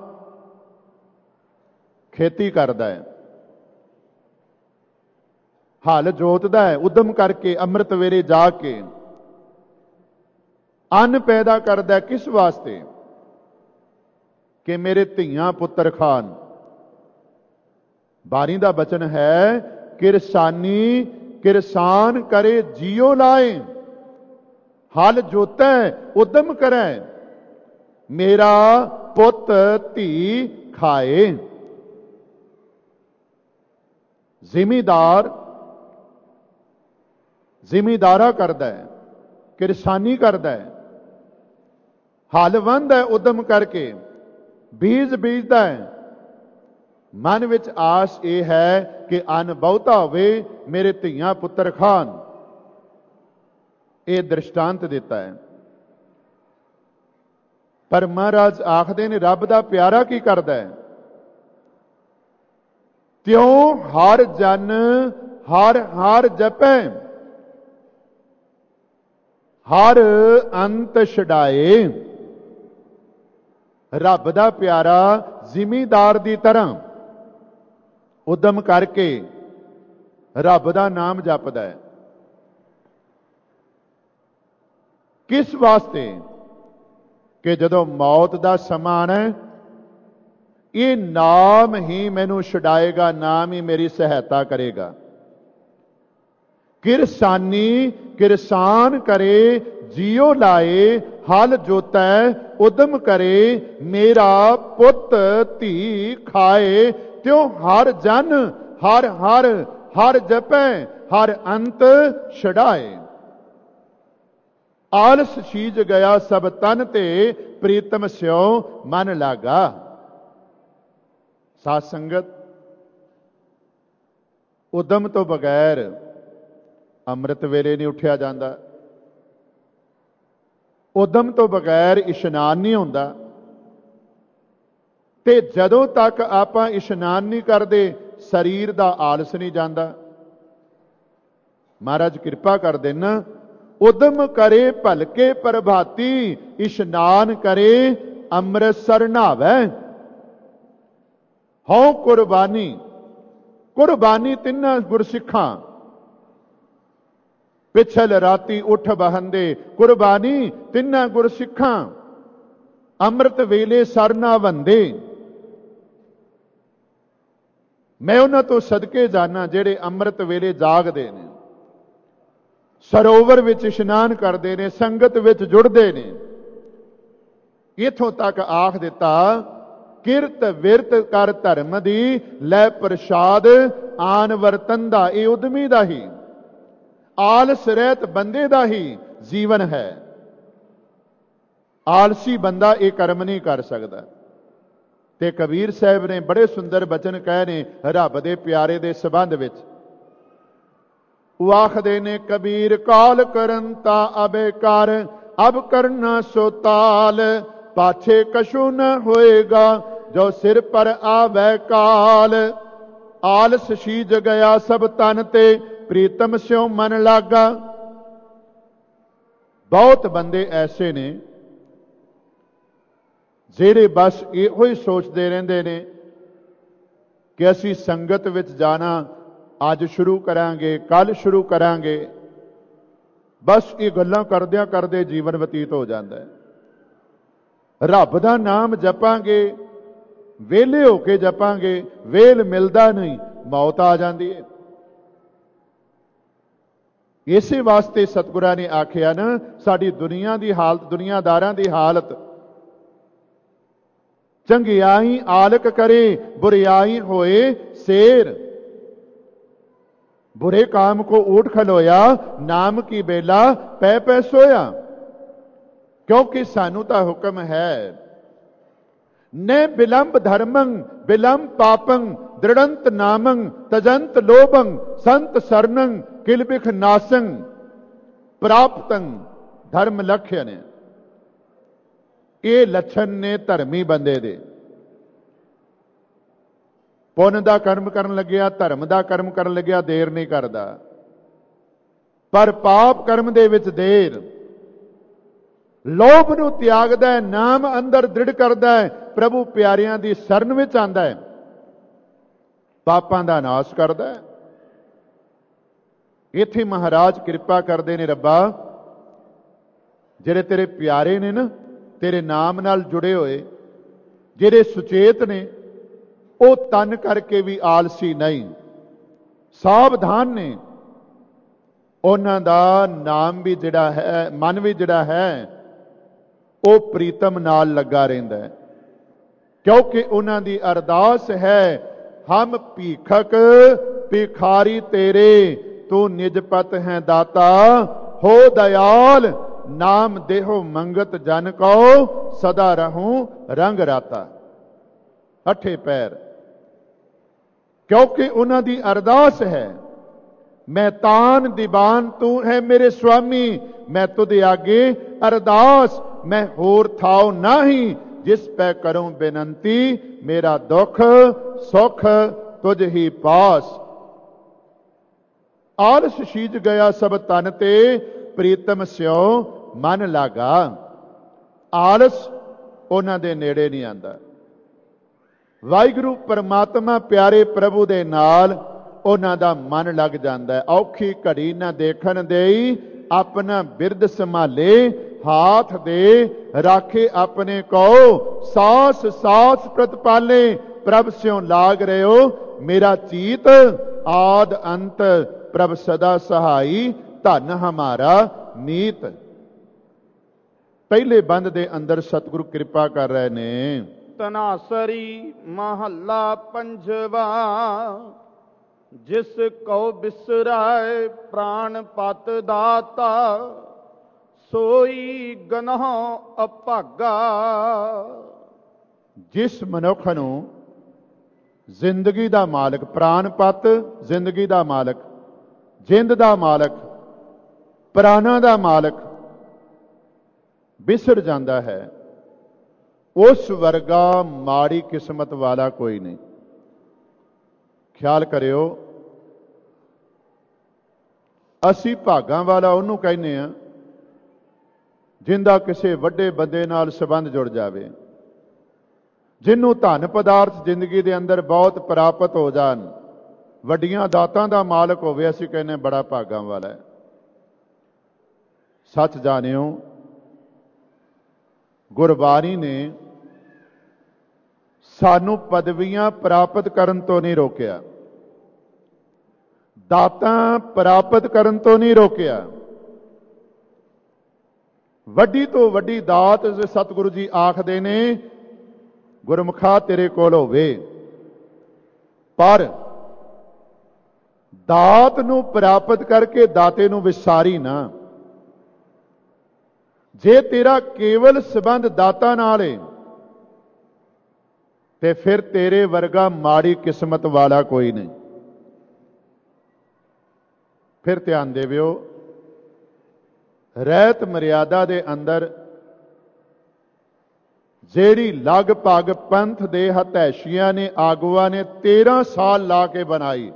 ਖੇਤੀ ਕਰਦਾ ਹੈ, ਹਲ ਜੋਤਦਾ ਹੈ, ਉਦਮ ਕਰਕੇ ਅੰਮ੍ਰਿਤ ਵੇਲੇ ਜਾ ਕੇ ਅੰਨ ਪੈਦਾ ਕਰਦਾ। ਕਿਸ ਵਾਸਤੇ? ਕਿ ਮੇਰੇ ਧੀਆਂ ਪੁੱਤਰ ਖਾਣ। ਬਾਣੀ ਦਾ ਬਚਨ ਹੈ, ਕਿਰਸਾਨੀ ਕਿਰਸਾਨ ਕਰੇ ਜੀਉ ਲਾਏ, ਹਲ ਜੋਤੈ ਉਦਮ ਕਰੈ, ਮੇਰਾ ਪੁੱਤ ਧੀ ਖਾਏ। ਜ਼ਿਮੀਦਾਰਾ ਕਰਦਾ ਹੈ, ਕਿਰਸਾਨੀ ਕਰਦਾ ਹੈ, ਹਲ ਵਾਹੁੰਦਾ ਹੈ ਉਦਮ ਕਰਕੇ, ਬੀਜ ਬੀਜਦਾ ਹੈ। ਮਨ ਵਿੱਚ ਆਸ ਇਹ ਹੈ ਕਿ ਅੰਨ ਬਹੁਤਾ ਹੋਵੇ, ਮੇਰੇ ਧੀਆਂ ਪੁੱਤਰ ਖਾਣ। ਇਹ ਦ੍ਰਿਸ਼ਟਾਂਤ ਦਿੱਤਾ ਹੈ। ਪਰ ਮਹਾਰਾਜ ਆਖਦੇ ਨੇ, ਰੱਬ ਦਾ ਪਿਆਰਾ ਕੀ ਕਰਦਾ ਹੈ? ਤਿਉ ਹਰ ਜਨ ਹਰ ਹਰ ਜਪੈ, ਹਰ ਅੰਤ ਛਡਾਏ। ਰੱਬ ਦਾ ਪਿਆਰਾ ਜ਼ਿਮੀਦਾਰ ਦੀ ਤਰ੍ਹਾਂ ਉਦਮ ਕਰਕੇ ਰੱਬ ਦਾ ਨਾਮ ਜਪਦਾ ਹੈ। ਕਿਸ ਵਾਸਤੇ? ਕਿ ਜਦੋਂ ਮੌਤ ਦਾ ਸਮਾਂ ਆਣਾ, ਇਹ ਨਾਮ ਹੀ ਮੈਨੂੰ ਛੁਡਾਏਗਾ, ਨਾਮ ਹੀ ਮੇਰੀ ਸਹਾਇਤਾ ਕਰੇਗਾ। ਕਿਰਸਾਨੀ ਕਿਰਸਾਨ ਕਰੇ ਜੀਉ ਲਾਏ, ਹਲ ਜੋਤੈ ਉਦਮ ਕਰੇ, ਮੇਰਾ ਪੁੱਤ ਧੀ ਖਾਏ। ਤਿਉ ਹਰ ਜਨ ਹਰ ਹਰ ਹਰ ਜਪੈ, ਹਰ ਅੰਤ ਛਡਾਏ। ਆਲਸ ਛੀਜ ਗਿਆ ਸਭ ਤਨ ਤੇ, ਪ੍ਰੀਤਮ ਸਿਉ ਮਨ ਲਾਗਾ। ਸਾਧ ਸੰਗਤ, ਉਦਮ ਤੋਂ ਬਗੈਰ ਅੰਮ੍ਰਿਤ ਵੇਲੇ ਨਹੀਂ ਉੱਠਿਆ ਜਾਂਦਾ, ਉਦਮ ਤੋਂ ਬਗੈਰ ਇਸ਼ਨਾਨ ਨਹੀਂ ਹੁੰਦਾ, ਤੇ ਜਦੋਂ ਤੱਕ ਆਪਾਂ ਇਸ਼ਨਾਨ ਨਹੀਂ ਕਰਦੇ, ਸਰੀਰ ਦਾ ਆਲਸ ਨਹੀਂ ਜਾਂਦਾ। ਮਹਾਰਾਜ ਕਿਰਪਾ ਕਰ ਦੇਣ, ਉਦਮ ਕਰੇ ਭਲਕੇ ਪ੍ਰਭਾਤੀ, ਇਸ਼ਨਾਨ ਕਰੇ ਅੰਮ੍ਰਿਤਸਰ ਨਹਾਵੈ। ਹਉ ਕੁਰਬਾਨੀ, ਕੁਰਬਾਨੀ ਤਿੰਨਾਂ ਗੁਰਸਿੱਖਾਂ, ਪਿਛਲ ਰਾਤੀ ਉੱਠ ਬਹੰਦੇ, ਕੁਰਬਾਨੀ ਤਿੰਨਾਂ ਗੁਰਸਿੱਖਾਂ, ਅੰਮ੍ਰਿਤ ਵੇਲੇ ਸਰ ਨਾ ਵੰਦੇ। ਮੈਂ ਉਹਨਾਂ ਤੋਂ ਸਦਕੇ ਜਾਣਾ ਜਿਹੜੇ ਅੰਮ੍ਰਿਤ ਵੇਲੇ ਜਾਗਦੇ ਨੇ, ਸਰੋਵਰ ਵਿੱਚ ਇਸ਼ਨਾਨ ਕਰਦੇ ਨੇ, ਸੰਗਤ ਵਿੱਚ ਜੁੜਦੇ ਨੇ। ਇੱਥੋਂ ਤੱਕ ਆਖ ਦਿੱਤਾ, ਕਿਰਤ ਵਿਰਤ ਕਰ ਧਰਮ ਦੀ, ਲੈ ਪ੍ਰਸ਼ਾਦ ਆਨ ਵਰਤੰਦਾ। ਇਹ ਉਦਮੀ ਦਾ ਹੀ, ਆਲਸ ਰਹਿਤ ਬੰਦੇ ਦਾ ਹੀ ਜੀਵਨ ਹੈ। ਆਲਸੀ ਬੰਦਾ ਇਹ ਕਰਮ ਨਹੀਂ ਕਰ ਸਕਦਾ। ਤੇ ਕਬੀਰ ਸਾਹਿਬ ਨੇ ਬੜੇ ਸੁੰਦਰ ਬਚਨ ਕਹੇ ਨੇ ਰੱਬ ਦੇ ਪਿਆਰੇ ਦੇ ਸੰਬੰਧ ਵਿੱਚ। ਉਹ ਆਖਦੇ ਨੇ, ਕਬੀਰ ਕਾਲ ਕਰਨ ਤਾ ਅਬੇ ਕਰ, ਅਬ ਕਰਨਾ ਸੋ ਤਾਲ, ਪਾਛੇ ਕਛੂ ਨ ਹੋਏਗਾ, ਜੋ ਸਿਰ ਪਰ ਆਵੈ ਕਾਲ। ਆਲਸ ਸੀਜ ਗਿਆ ਸਭ ਤਨ ਤੇ, ਪ੍ਰੀਤਮ ਸਿਉ ਮਨ ਲਾਗਾ। ਬਹੁਤ ਬੰਦੇ ਐਸੇ ਨੇ ਜਿਹੜੇ ਬਸ ਇਹੋ ਹੀ ਸੋਚਦੇ ਰਹਿੰਦੇ ਨੇ ਕਿ ਅਸੀਂ ਸੰਗਤ ਵਿੱਚ ਜਾਣਾ ਅੱਜ ਸ਼ੁਰੂ ਕਰਾਂਗੇ, ਕੱਲ ਸ਼ੁਰੂ ਕਰਾਂਗੇ। ਬਸ ਇਹ ਗੱਲਾਂ ਕਰਦਿਆਂ ਕਰਦੇ ਜੀਵਨ ਬਤੀਤ ਹੋ ਜਾਂਦਾ ਹੈ। ਰੱਬ ਦਾ ਨਾਮ ਜਪਾਂਗੇ, ਵਿਹਲੇ ਹੋ ਕੇ ਜਪਾਂਗੇ, ਵੇਲ ਮਿਲਦਾ ਨਹੀਂ, ਮੌਤ ਆ ਜਾਂਦੀ ਹੈ। ਇਸੇ ਵਾਸਤੇ ਸਤਿਗੁਰਾਂ ਨੇ ਆਖਿਆ ਨਾ, ਸਾਡੀ ਦੁਨੀਆ ਦੀ ਹਾਲਤ, ਦੁਨੀਆਦਾਰਾਂ ਦੀ ਹਾਲਤ, ਚੰਗਿਆਈ ਆਲਕ ਕਰੇ, ਬੁਰਿਆਈ ਹੋਏ ਸ਼ੇਰ। बुरे काम को ऊठ खलोया, नाम की बेला पै पै सोया। क्योंकि सानू तां हुक्म है, न विलंब धर्मं विलंब पापं, दृढ़ंत नामं तजंत लोभं, संत शरणं किलबिख नासं, प्राप्तं धर्म लक्ष्य ने। ये लक्षण ने धर्मी बंदे दे। ਪੁੰਨ ਦਾ ਕਰਮ ਕਰਨ ਲੱਗਿਆ, ਧਰਮ ਦਾ ਕਰਮ ਕਰਨ ਲੱਗਿਆ, ਦੇਰ ਨਹੀਂ ਕਰਦਾ। ਪਰ ਪਾਪ ਕਰਮ ਦੇ ਵਿੱਚ ਦੇਰ। ਲੋਭ ਨੂੰ ਤਿਆਗਦਾ ਹੈ, ਨਾਮ ਅੰਦਰ ਦ੍ਰਿੜ ਕਰਦਾ ਹੈ, ਪ੍ਰਭੂ ਪਿਆਰਿਆਂ ਦੀ ਸ਼ਰਨ ਵਿੱਚ ਆਉਂਦਾ ਹੈ, ਪਾਪਾਂ ਦਾ ਨਾਸ਼ ਕਰਦਾ ਹੈ। ਇੱਥੇ ਮਹਾਰਾਜ ਕਿਰਪਾ ਕਰਦੇ ਨੇ, ਰੱਬਾ ਜਿਹੜੇ ਤੇਰੇ ਪਿਆਰੇ ਨੇ ਨਾ, ਤੇਰੇ ਨਾਮ ਨਾਲ ਜੁੜੇ ਹੋਏ, ਜਿਹੜੇ ਸੁਚੇਤ ਨੇ, ਉਹ ਤਨ ਕਰਕੇ ਵੀ ਆਲਸੀ ਨਹੀਂ, ਸਾਵਧਾਨ ਨੇ। ਉਹਨਾਂ ਦਾ ਨਾਮ ਵੀ ਜਿਹੜਾ ਹੈ, ਮਨ ਵੀ ਜਿਹੜਾ ਹੈ, ਉਹ ਪ੍ਰੀਤਮ ਨਾਲ ਲੱਗਾ ਰਹਿੰਦਾ ਹੈ। ਕਿਉਂਕਿ ਉਹਨਾਂ ਦੀ ਅਰਦਾਸ ਹੈ, ਹਮ ਭੀਖਕ ਭਿਖਾਰੀ ਤੇਰੇ, ਤੂੰ ਨਿਜਪਤ ਹੈ ਦਾਤਾ, ਹੋ ਦਇਆਲ, ਨਾਮ ਦੇਹੋ ਮੰਗਤ ਜਨ ਕੋ, ਸਦਾ ਰਹੂੰ ਰੰਗ ਰਾਤਾ। ਅੱਠੇ ਪੈਰ। ਕਿਉਂਕਿ ਉਹਨਾਂ ਦੀ ਅਰਦਾਸ ਹੈ, ਮੈਂ ਤਾਨ ਦੀਵਾਨ ਤੂੰ ਹੈ ਮੇਰੇ ਸੁਆਮੀ, ਮੈਂ ਤੁਧ ਆਗੇ ਅਰਦਾਸ, ਮੈਂ ਹੋਰ ਥਾਉ ਨਾਹੀ, ਜਿਸ ਪੈ ਕਰੂੰ ਬੇਨੰਤੀ, ਮੇਰਾ ਦੁੱਖ ਸੁਖ ਤੁਝ ਹੀ ਪਾਸ। ਆਲਸ ਸੀਜ ਗਿਆ ਸਭ ਤਨ ਤੇ, ਪ੍ਰੀਤਮ ਸਿਉ ਮਨ ਲਾਗਾ। ਆਲਸ ਉਹਨਾਂ ਦੇ ਨੇੜੇ ਨਹੀਂ ਆਉਂਦਾ। ਵਾਹਿਗੁਰੂ ਪਰਮਾਤਮਾ ਪਿਆਰੇ ਪ੍ਰਭੂ ਦੇ ਨਾਲ ਉਹਨਾਂ ਦਾ ਮਨ ਲੱਗ ਜਾਂਦਾ ਹੈ। ਔਖੀ ਘੜੀ ਨਾ ਦੇਖਣ ਦੇਈ, ਆਪਣਾ ਬਿਰਦ ਸੰਭਾਲੇ, ਹਾਥ ਦੇ ਰਾਖੇ ਆਪਣੇ ਕੋ, ਸਾਸ ਸਾਸ ਪ੍ਰਤਪਾਲੇ, ਪ੍ਰਭ ਸਿਉ ਲਾਗ ਰਿਓ, ਮੇਰਾ ਚੀਤ ਆਦ ਅੰਤ, ਪ੍ਰਭ ਸਦਾ ਸਹਾਈ, ਧਨ ਹਮਾਰਾ ਨੀਤ। ਪਹਿਲੇ ਬੰਦ ਦੇ ਅੰਦਰ ਸਤਿਗੁਰੂ ਕਿਰਪਾ ਕਰ ਰਹੇ ਨੇ। ਤਨਾਸਰੀ ਮਹੱਲਾ ਪੰਜਵਾ, ਜਿਸ ਕਉ ਬਿਸਰਾਏ ਪ੍ਰਾਣ ਪਤ ਦਾਤਾ, ਸੋਈ ਗਨਹ ਅਭਾਗਾ। ਜਿਸ ਮਨੁੱਖ ਨੂੰ ਜ਼ਿੰਦਗੀ ਦਾ ਮਾਲਕ, ਪ੍ਰਾਣ ਪਤ ਜ਼ਿੰਦਗੀ ਦਾ ਮਾਲਕ, ਜਿੰਦ ਦਾ ਮਾਲਕ, ਪ੍ਰਾਣਾਂ ਦਾ ਮਾਲਕ ਬਿਸਰ ਜਾਂਦਾ ਹੈ, ਉਸ ਵਰਗਾ ਮਾੜੀ ਕਿਸਮਤ ਵਾਲਾ ਕੋਈ ਨਹੀਂ। ਖਿਆਲ ਕਰਿਓ, ਅਸੀਂ ਭਾਗਾਂ ਵਾਲਾ ਉਹਨੂੰ ਕਹਿੰਦੇ ਆ ਜਿੰਦਾ ਕਿਸੇ ਵੱਡੇ ਬੰਦੇ ਨਾਲ ਸੰਬੰਧ ਜੁੜ ਜਾਵੇ, ਜਿਹਨੂੰ ਧਨ ਪਦਾਰਥ ਜ਼ਿੰਦਗੀ ਦੇ ਅੰਦਰ ਬਹੁਤ ਪ੍ਰਾਪਤ ਹੋ ਜਾਣ, ਵੱਡੀਆਂ ਦਾਤਾਂ ਦਾ ਮਾਲਕ ਹੋਵੇ, ਅਸੀਂ ਕਹਿੰਦੇ ਬੜਾ ਭਾਗਾਂ ਵਾਲਾ ਹੈ। ਸੱਚ ਜਾਣਿਓ, ਗੁਰਬਾਣੀ ਨੇ ਸਾਨੂੰ ਪਦਵੀਆਂ ਪ੍ਰਾਪਤ ਕਰਨ ਤੋਂ ਨਹੀਂ ਰੋਕਿਆ, ਦਾਤਾਂ ਪ੍ਰਾਪਤ ਕਰਨ ਤੋਂ ਨਹੀਂ ਰੋਕਿਆ। ਵੱਡੀ ਤੋਂ ਵੱਡੀ ਦਾਤ ਸਤਿਗੁਰੂ ਜੀ ਆਖਦੇ ਨੇ, ਗੁਰਮੁਖਾ ਤੇਰੇ ਕੋਲ ਹੋਵੇ, ਪਰ ਦਾਤ ਨੂੰ ਪ੍ਰਾਪਤ ਕਰਕੇ ਦਾਤੇ ਨੂੰ ਵਿਸਾਰੀ ਨਾ। ਜੇ ਤੇਰਾ ਕੇਵਲ ਸੰਬੰਧ ਦਾਤਾ ਨਾਲ ਹੈ, ਤੇ ਫਿਰ ਤੇਰੇ ਵਰਗਾ ਮਾੜੀ ਕਿਸਮਤ ਵਾਲਾ ਕੋਈ ਨਹੀਂ। ਫਿਰ ਧਿਆਨ ਦੇਵਿਓ, ਰਹਿਤ ਮਰਿਆਦਾ ਦੇ ਅੰਦਰ ਜਿਹੜੀ ਲਗਭਗ ਪੰਥ ਦੇ ਹਤੈਸ਼ੀਆਂ ਨੇ, ਆਗੂਆਂ ਨੇ 13 ਸਾਲ ਲਾ ਕੇ ਬਣਾਈ।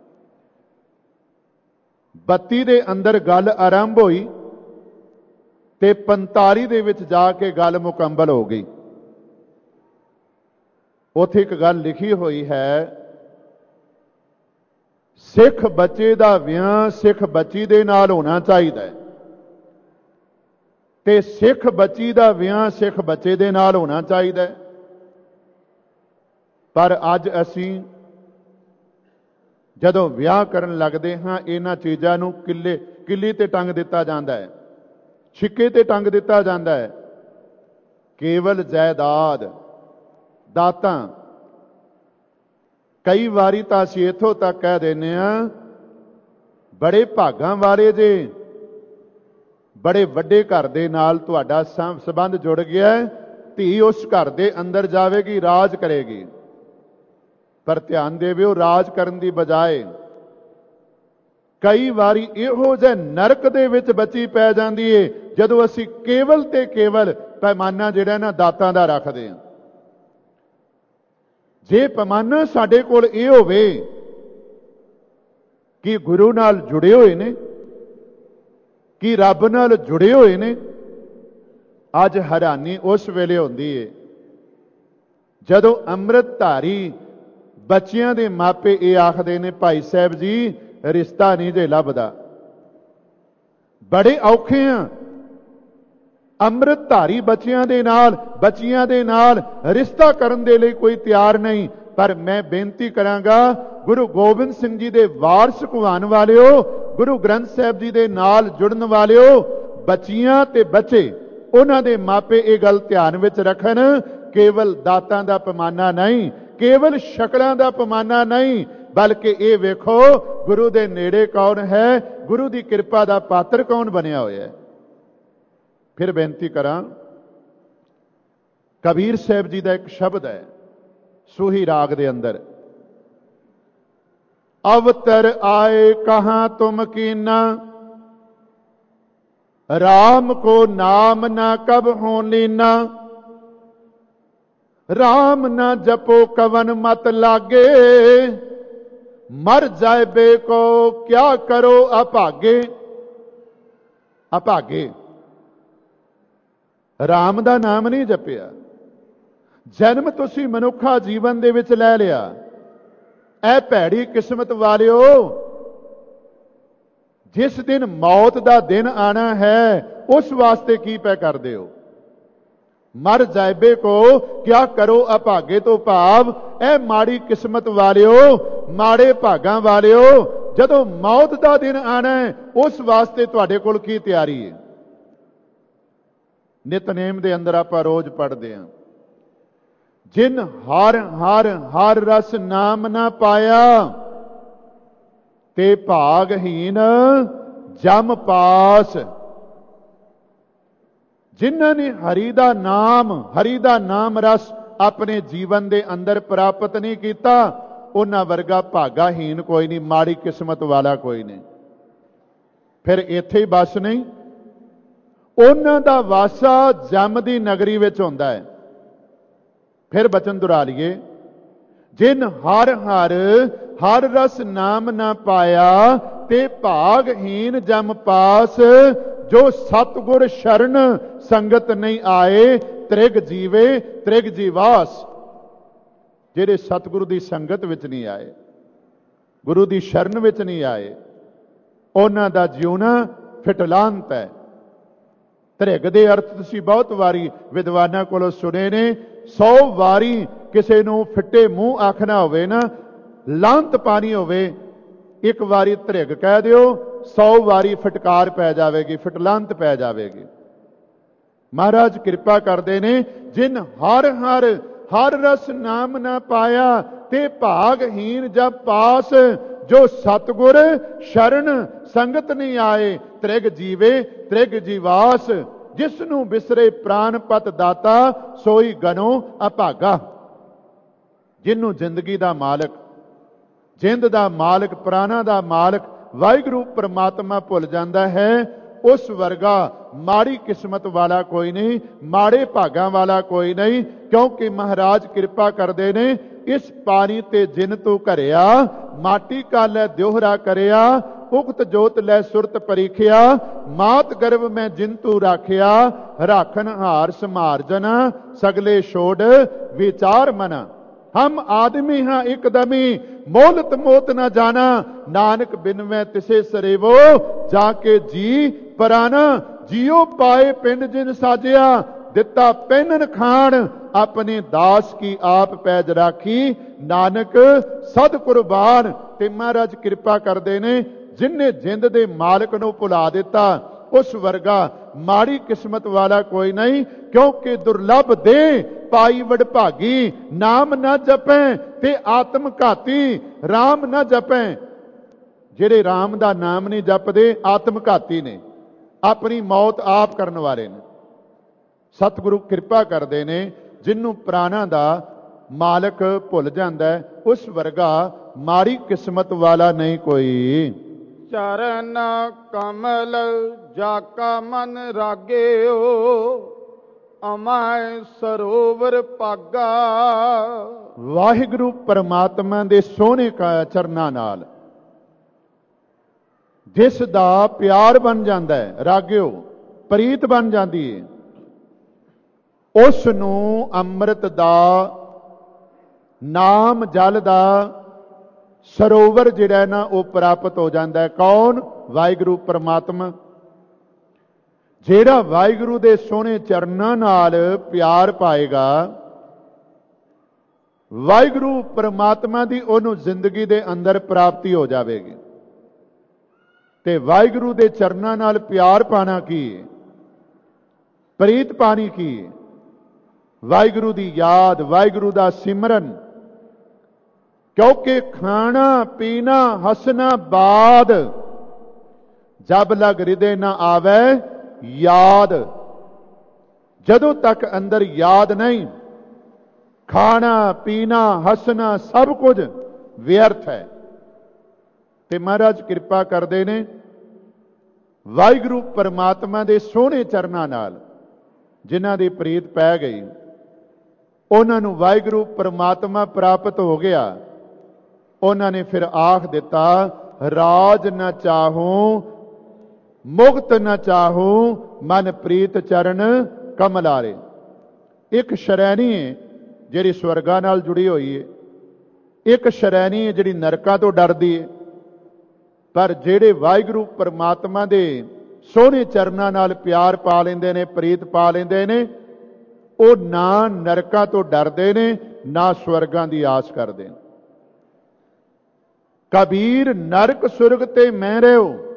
32 ਦੇ ਅੰਦਰ ਗੱਲ ਆਰੰਭ ਹੋਈ ਤੇ 45 ਦੇ ਵਿੱਚ ਜਾ ਕੇ ਗੱਲ ਮੁਕੰਮਲ ਹੋ ਗਈ। ਉੱਥੇ ਇੱਕ ਗੱਲ ਲਿਖੀ ਹੋਈ ਹੈ, ਸਿੱਖ ਬੱਚੇ ਦਾ ਵਿਆਹ ਸਿੱਖ ਬੱਚੀ ਦੇ ਨਾਲ ਹੋਣਾ ਚਾਹੀਦਾ ਹੈ ਤੇ ਸਿੱਖ ਬੱਚੀ ਦਾ ਵਿਆਹ ਸਿੱਖ ਬੱਚੇ ਦੇ ਨਾਲ ਹੋਣਾ ਚਾਹੀਦਾ ਹੈ। ਪਰ ਅੱਜ ਅਸੀਂ ਜਦੋਂ ਵਿਆਹ ਕਰਨ ਲੱਗਦੇ ਹਾਂ, ਇਹਨਾਂ ਚੀਜ਼ਾਂ ਨੂੰ ਕਿੱਲੀ ਤੇ ਟੰਗ ਦਿੱਤਾ ਜਾਂਦਾ ਹੈ, ਛਿੱਕੇ ਤੇ ਟੰਗ ਦਿੱਤਾ ਜਾਂਦਾ ਹੈ। ਕੇਵਲ ਜਾਇਦਾਦ, ਦਾਤਾਂ। ਕਈ ਵਾਰੀ ਤਾਂ ਅਸੀਂ ਇੱਥੋਂ ਤੱਕ ਕਹਿ ਦਿੰਦੇ ਹਾਂ, ਬੜੇ ਭਾਗਾਂ ਵਾਲੇ ਜੇ, ਬੜੇ ਵੱਡੇ ਘਰ ਦੇ ਨਾਲ ਤੁਹਾਡਾ ਸੰਬੰਧ ਜੁੜ ਗਿਆ, ਧੀ ਉਸ ਘਰ ਦੇ ਅੰਦਰ ਜਾਵੇਗੀ, ਰਾਜ ਕਰੇਗੀ। ਪਰ ਧਿਆਨ ਦੇਵਿਓ, ਰਾਜ ਕਰਨ ਦੀ ਬਜਾਏ ਕਈ ਵਾਰੀ ਇਹੋ ਜਿਹੇ ਨਰਕ ਦੇ ਵਿੱਚ ਬੱਚੀ ਪੈ ਜਾਂਦੀ ਏ ਜਦੋਂ ਅਸੀਂ ਕੇਵਲ ਤੇ ਕੇਵਲ ਪੈਮਾਨਾ ਜਿਹੜਾ ਨਾ ਦਾਤਾਂ ਦਾ ਰੱਖਦੇ ਹਾਂ। ਜੇ ਪੈਮਾਨਾ ਸਾਡੇ ਕੋਲ ਇਹ ਹੋਵੇ ਕਿ ਗੁਰੂ ਨਾਲ ਜੁੜੇ ਹੋਏ ਨੇ, ਕਿ ਰੱਬ ਨਾਲ ਜੁੜੇ ਹੋਏ ਨੇ, ਅੱਜ ਹੈਰਾਨੀ ਉਸ ਵੇਲੇ ਹੁੰਦੀ ਏ ਜਦੋਂ ਅੰਮ੍ਰਿਤਧਾਰੀ ਬੱਚਿਆਂ ਦੇ ਮਾਪੇ ਇਹ ਆਖਦੇ ਨੇ, ਭਾਈ ਸਾਹਿਬ ਜੀ ਰਿਸ਼ਤਾ ਨਹੀਂ ਜੇ ਲੱਭਦਾ, ਬੜੇ ਔਖੇ ਆ ਅੰਮ੍ਰਿਤਧਾਰੀ ਬੱਚਿਆਂ ਦੇ ਨਾਲ ਰਿਸ਼ਤਾ ਕਰਨ ਦੇ ਲਈ ਕੋਈ ਤਿਆਰ ਨਹੀਂ। ਪਰ ਮੈਂ ਬੇਨਤੀ ਕਰਾਂਗਾ, ਗੁਰੂ ਗੋਬਿੰਦ ਸਿੰਘ ਜੀ ਦੇ ਵਾਰਸ ਕਹਾਉਣ ਵਾਲਿਓ, ਗੁਰੂ ਗ੍ਰੰਥ ਸਾਹਿਬ ਜੀ ਦੇ ਨਾਲ ਜੁੜਨ ਵਾਲਿਓ, ਬੱਚੀਆਂ ਤੇ ਬੱਚੇ, ਉਹਨਾਂ ਦੇ ਮਾਪੇ ਇਹ ਗੱਲ ਧਿਆਨ ਵਿੱਚ ਰੱਖਣ, ਕੇਵਲ ਦਾਤਾਂ ਦਾ ਪੈਮਾਨਾ ਨਹੀਂ, ਕੇਵਲ ਸ਼ਕਲਾਂ ਦਾ ਪੈਮਾਨਾ ਨਹੀਂ, ਬਲਕਿ ਇਹ ਵੇਖੋ ਗੁਰੂ ਦੇ ਨੇੜੇ ਕੌਣ ਹੈ, ਗੁਰੂ ਦੀ ਕਿਰਪਾ ਦਾ ਪਾਤਰ ਕੌਣ ਬਣਿਆ ਹੋਇਆ ਹੈ। ਫਿਰ ਬੇਨਤੀ ਕਰਾਂ, ਕਬੀਰ ਸਾਹਿਬ ਜੀ ਦਾ ਇੱਕ ਸ਼ਬਦ ਹੈ ਸੂਹੀ ਰਾਗ ਦੇ ਅੰਦਰ, ਅਵਤਰ ਆਏ ਕਹਾਂ ਤੁਮ ਕੀਨਾ, ਰਾਮ ਕੋ ਨਾਮ ਨਾ ਕਬ ਹੋ ਲੀਨਾ, ਰਾਮ ਨਾ ਜਪੋ ਕਵਨ ਮਤ ਲਾਗੇ, ਮਰ ਜਾਏ ਬੇ ਕੋ ਕਿਆ ਕਰੋ ਅਭਾਗੇ। ਅਭਾਗੇ, ਰਾਮ ਦਾ ਨਾਮ ਨਹੀਂ ਜਪਿਆ, ਜਨਮ ਤੁਸੀਂ ਮਨੁੱਖਾ ਜੀਵਨ ਦੇ ਵਿੱਚ ਲੈ ਲਿਆ, ਇਹ ਭੈੜੀ ਕਿਸਮਤ ਵਾਲਿਓ, ਜਿਸ ਦਿਨ ਮੌਤ ਦਾ ਦਿਨ ਆਣਾ ਹੈ ਉਸ ਵਾਸਤੇ ਕੀ ਪੈ ਕਰਦੇ ਹੋ। ਮਰ ਜਾਇਬੇ ਕੋ ਕਿਆ ਕਰੋ ਅਭਾਗੇ ਤੋਂ ਭਾਵ ਇਹ ਮਾੜੀ ਕਿਸਮਤ ਵਾਲਿਓ, ਮਾੜੇ ਭਾਗਾਂ ਵਾਲਿਓ, ਜਦੋਂ ਮੌਤ ਦਾ ਦਿਨ ਆਣਾ ਹੈ ਉਸ ਵਾਸਤੇ ਤੁਹਾਡੇ ਕੋਲ ਕੀ ਤਿਆਰੀ ਹੈ। ਨਿਤਨੇਮ ਦੇ ਅੰਦਰ ਆਪਾਂ ਰੋਜ਼ ਪੜ੍ਹਦੇ ਹਾਂ, ਜਿਨ ਹਰ ਹਰ ਹਰ ਰਸ ਨਾਮ ਨਾ ਪਾਇਆ, ਤੇ ਭਾਗਹੀਨ ਜਮ ਪਾਸ। ਜਿਨ੍ਹਾਂ ਨੇ ਹਰੀ ਦਾ ਨਾਮ ਰਸ ਆਪਣੇ ਜੀਵਨ ਦੇ ਅੰਦਰ ਪ੍ਰਾਪਤ ਨਹੀਂ ਕੀਤਾ, ਉਹਨਾਂ ਵਰਗਾ ਭਾਗਾਹੀਨ ਕੋਈ ਨਹੀਂ, ਮਾੜੀ ਕਿਸਮਤ ਵਾਲਾ ਕੋਈ ਨਹੀਂ। ਫਿਰ ਇੱਥੇ ਹੀ ਬਸ ਨਹੀਂ, ਉਹਨਾਂ ਦਾ ਵਾਸਾ ਜਮ ਦੀ ਨਗਰੀ ਵਿੱਚ ਹੁੰਦਾ ਹੈ। ਫਿਰ ਬਚਨ ਦੁਹਰਾ ਲਈਏ, ਜਿਨ ਹਰ ਹਰ ਹਰ ਰਸ ਨਾਮ ਨਾ ਪਾਇਆ, ਤੇ ਭਾਗਹੀਨ ਜਮ ਪਾਸ। ਜੋ ਸਤਿਗੁਰ ਸ਼ਰਨ ਸੰਗਤ ਨਹੀਂ ਆਏ, ਤ੍ਰਿਗ ਜੀਵੇ ਤ੍ਰਿਗ ਜੀਵਾਸ। ਜਿਹੜੇ ਸਤਿਗੁਰੂ ਦੀ ਸੰਗਤ ਵਿੱਚ ਨਹੀਂ ਆਏ, ਗੁਰੂ ਦੀ ਸ਼ਰਨ ਵਿੱਚ ਨਹੀਂ ਆਏ, ਉਹਨਾਂ ਦਾ ਜਿਉਣਾ ਫਿਟਲਾਂਤ ਹੈ। ਤ੍ਰਿਗ ਦੇ ਅਰਥ ਤੁਸੀਂ ਬਹੁਤ ਵਾਰੀ ਵਿਦਵਾਨਾਂ ਕੋਲੋਂ ਸੁਣੇ ਨੇ। 100 ਵਾਰੀ ਕਿਸੇ ਨੂੰ ਫਿੱਟੇ ਮੂੰਹ ਆਖਣਾ ਹੋਵੇ ਨਾ, ਲਾਂਤ ਪਾਣੀ ਹੋਵੇ, ਇੱਕ ਵਾਰੀ ਤ੍ਰਿਗ ਕਹਿ ਦਿਓ, 100 ਵਾਰੀ ਫਟਕਾਰ ਪੈ ਜਾਵੇਗੀ, ਫਿਟਲਾਂਤ ਪੈ ਜਾਵੇਗੀ। ਮਹਾਰਾਜ ਕਿਰਪਾ ਕਰਦੇ ਨੇ, ਜਿਨ ਹਰ ਹਰ ਹਰ ਰਸ ਨਾਮ ਨਾ ਪਾਇਆ, ਤੇ ਭਾਗਹੀਨ ਜਬ ਪਾਸ। ਜੋ ਸਤਿਗੁਰ ਸ਼ਰਨ ਸੰਗਤ ਨਹੀਂ ਆਏ, ਤ੍ਰਿਗ ਜੀਵੇ ਤ੍ਰਿਗ ਜੀਵਾਸ। ਜਿਸ ਨੂੰ ਬਿਸਰੇ ਪ੍ਰਾਨਪਤ ਦਾਤਾ, ਸੋਈ ਗਨੋ ਅਭਾਗਾ। ਜਿਹਨੂੰ ਜ਼ਿੰਦਗੀ ਦਾ ਮਾਲਕ, ਜਿੰਦ ਦਾ ਮਾਲਕ, ਪ੍ਰਾਣਾ ਦਾ ਮਾਲਕ ਵਾਹਿਗੁਰੂ ਪਰਮਾਤਮਾ ਭੁੱਲ ਜਾਂਦਾ ਹੈ, ਉਸ ਵਰਗਾ ਮਾੜੀ ਕਿਸਮਤ ਵਾਲਾ ਕੋਈ ਨਹੀਂ, ਮਾੜੇ ਭਾਗਾਂ ਵਾਲਾ ਕੋਈ ਨਹੀਂ, ਕਿਉਂਕਿ ਮਹਾਰਾਜ ਕਿਰਪਾ ਕਰਦੇ ਨੇ। ਇਸ ਪਾਣੀ ਤੇ ਜਿਨ ਤੂੰ ਘਰਿਆ, ਮਾਟੀ ਕਾ ਲੈ ਦਿਓਹਰਾ ਕਰਿਆ, ਉਕਤ ਜੋਤ ਲੈ ਸੁਰਤ ਪਰੀਖਿਆ, ਮਾਤ ਗਰਭ ਮੈਂ ਜਿਨ ਤੂੰ ਰਾਖਿਆ, ਰਾਖਨ ਹਾਰ ਸਮਾਰਜਨ, ਸਗਲੇ ਛੋੜ ਵਿਚਾਰ ਮਨ। हम आदमी हाँ एकदमी, मोलत मोत न जाना, नानक बिन मैं तिसे सरेवो, जाके जी पराना। जियो पाए पिंड जिन साजिया, दिता पैनन खान, अपने दास की आप पैज राखी, नानक सद कुर्बान। ते महाराज कृपा करदे ने, जिन्ने जिंद दे मालक नूं भुला दिता, उस वर्गा माड़ी किस्मत वाला कोई नहीं, क्योंकि दुर्लभ दे पाई वडभागी, नाम न जपें ते आत्म घाती, राम न जपें। ਜਿਹੜੇ ਰਾਮ ਦਾ ਨਾਮ ਨਹੀਂ ਜਪਦੇ ਆਤਮ ਘਾਤੀ ਨੇ, ਆਪਣੀ ਮੌਤ ਆਪ ਕਰਨ ਵਾਲੇ ਨੇ। ਸਤਿਗੁਰੂ ਕਿਰਪਾ ਕਰਦੇ ਨੇ, ਜਿਹਨੂੰ ਪ੍ਰਾਣਾਂ ਦਾ ਮਾਲਕ ਭੁੱਲ ਜਾਂਦਾ ਹੈ, ਉਸ ਵਰਗਾ ਮਾੜੀ ਕਿਸਮਤ ਵਾਲਾ ਨਹੀਂ ਕੋਈ। ਚਰਨ ਕਮਲ ਜਾਕਾ ਮਨ ਰਾਗਿਓ, ਅਮੈ ਸਰੋਵਰ ਭਾਗਾ। ਵਾਹਿਗੁਰੂ ਪਰਮਾਤਮਾ ਦੇ ਸੋਹਣੇ ਚਰਨਾਂ ਨਾਲ ਜਿਸ ਦਾ ਪਿਆਰ ਬਣ ਜਾਂਦਾ ਹੈ, ਰਾਗਿਓ ਪ੍ਰੀਤ ਬਣ ਜਾਂਦੀ ਹੈ, ਉਸ ਨੂੰ ਅੰਮ੍ਰਿਤ ਦਾ, ਨਾਮ ਜਲ ਦਾ ਸਰੋਵਰ ਜਿਹੜਾ ਨਾ ਉਹ ਪ੍ਰਾਪਤ ਹੋ ਜਾਂਦਾ ਹੈ। ਕੌਣ? ਵਾਹਿਗੁਰੂ ਪਰਮਾਤਮਾ। ਜਿਹੜਾ ਵਾਹਿਗੁਰੂ ਦੇ ਸੋਹਣੇ ਚਰਨਾਂ ਨਾਲ ਪਿਆਰ ਪਾਏਗਾ, ਵਾਹਿਗੁਰੂ ਪਰਮਾਤਮਾ ਦੀ ਉਹਨੂੰ ਜ਼ਿੰਦਗੀ ਦੇ ਅੰਦਰ ਪ੍ਰਾਪਤੀ ਹੋ ਜਾਵੇਗੀ। ਤੇ ਵਾਹਿਗੁਰੂ ਦੇ ਚਰਨਾਂ ਨਾਲ ਪਿਆਰ ਪਾਣਾ ਕੀ ਹੈ, ਪ੍ਰੀਤ ਪਾਣੀ ਕੀ ਹੈ? ਵਾਹਿਗੁਰੂ ਦੀ ਯਾਦ, ਵਾਹਿਗੁਰੂ ਦਾ ਸਿਮਰਨ। क्योंकि खाना पीना हसना बाद, जब लग हृदय न आवे याद। जदों तक अंदर याद नहीं, खाना पीना हसना सब कुछ व्यर्थ है। ते महाराज कृपा करते ने, वाहिगुरू परमात्मा दे सोहणे चरनां नाल जिन्हां दी प्रीत पै गई, उन्हां नूं वाहिगुरू परमात्मा प्राप्त हो गया। ਉਹਨਾਂ ਨੇ ਫਿਰ ਆਖ ਦਿੱਤਾ, ਰਾਜ ਨਾ ਚਾਹੂੰ ਮੁਕਤ ਨਾ ਚਾਹੂੰ, ਮਨ ਪ੍ਰੀਤ ਚਰਨ ਕਮਲਾਰੇ। ਇੱਕ ਸ਼ਰੈਣੀ ਹੈ ਜਿਹੜੀ ਸਵਰਗਾਂ ਨਾਲ ਜੁੜੀ ਹੋਈ ਹੈ, ਇੱਕ ਸ਼ਰੈਣੀ ਹੈ ਜਿਹੜੀ ਨਰਕਾਂ ਤੋਂ ਡਰਦੀ ਹੈ। ਪਰ ਜਿਹੜੇ ਵਾਹਿਗੁਰੂ ਪਰਮਾਤਮਾ ਦੇ ਸੋਹਣੇ ਚਰਨਾਂ ਨਾਲ ਪਿਆਰ ਪਾ ਲੈਂਦੇ ਨੇ, ਪ੍ਰੀਤ ਪਾ ਲੈਂਦੇ ਨੇ, ਉਹ ਨਾ ਨਰਕਾਂ ਤੋਂ ਡਰਦੇ ਨੇ, ਨਾ ਸਵਰਗਾਂ ਦੀ ਆਸ ਕਰਦੇ ਨੇ। कबीर नरक सुरग ते मैं रहो,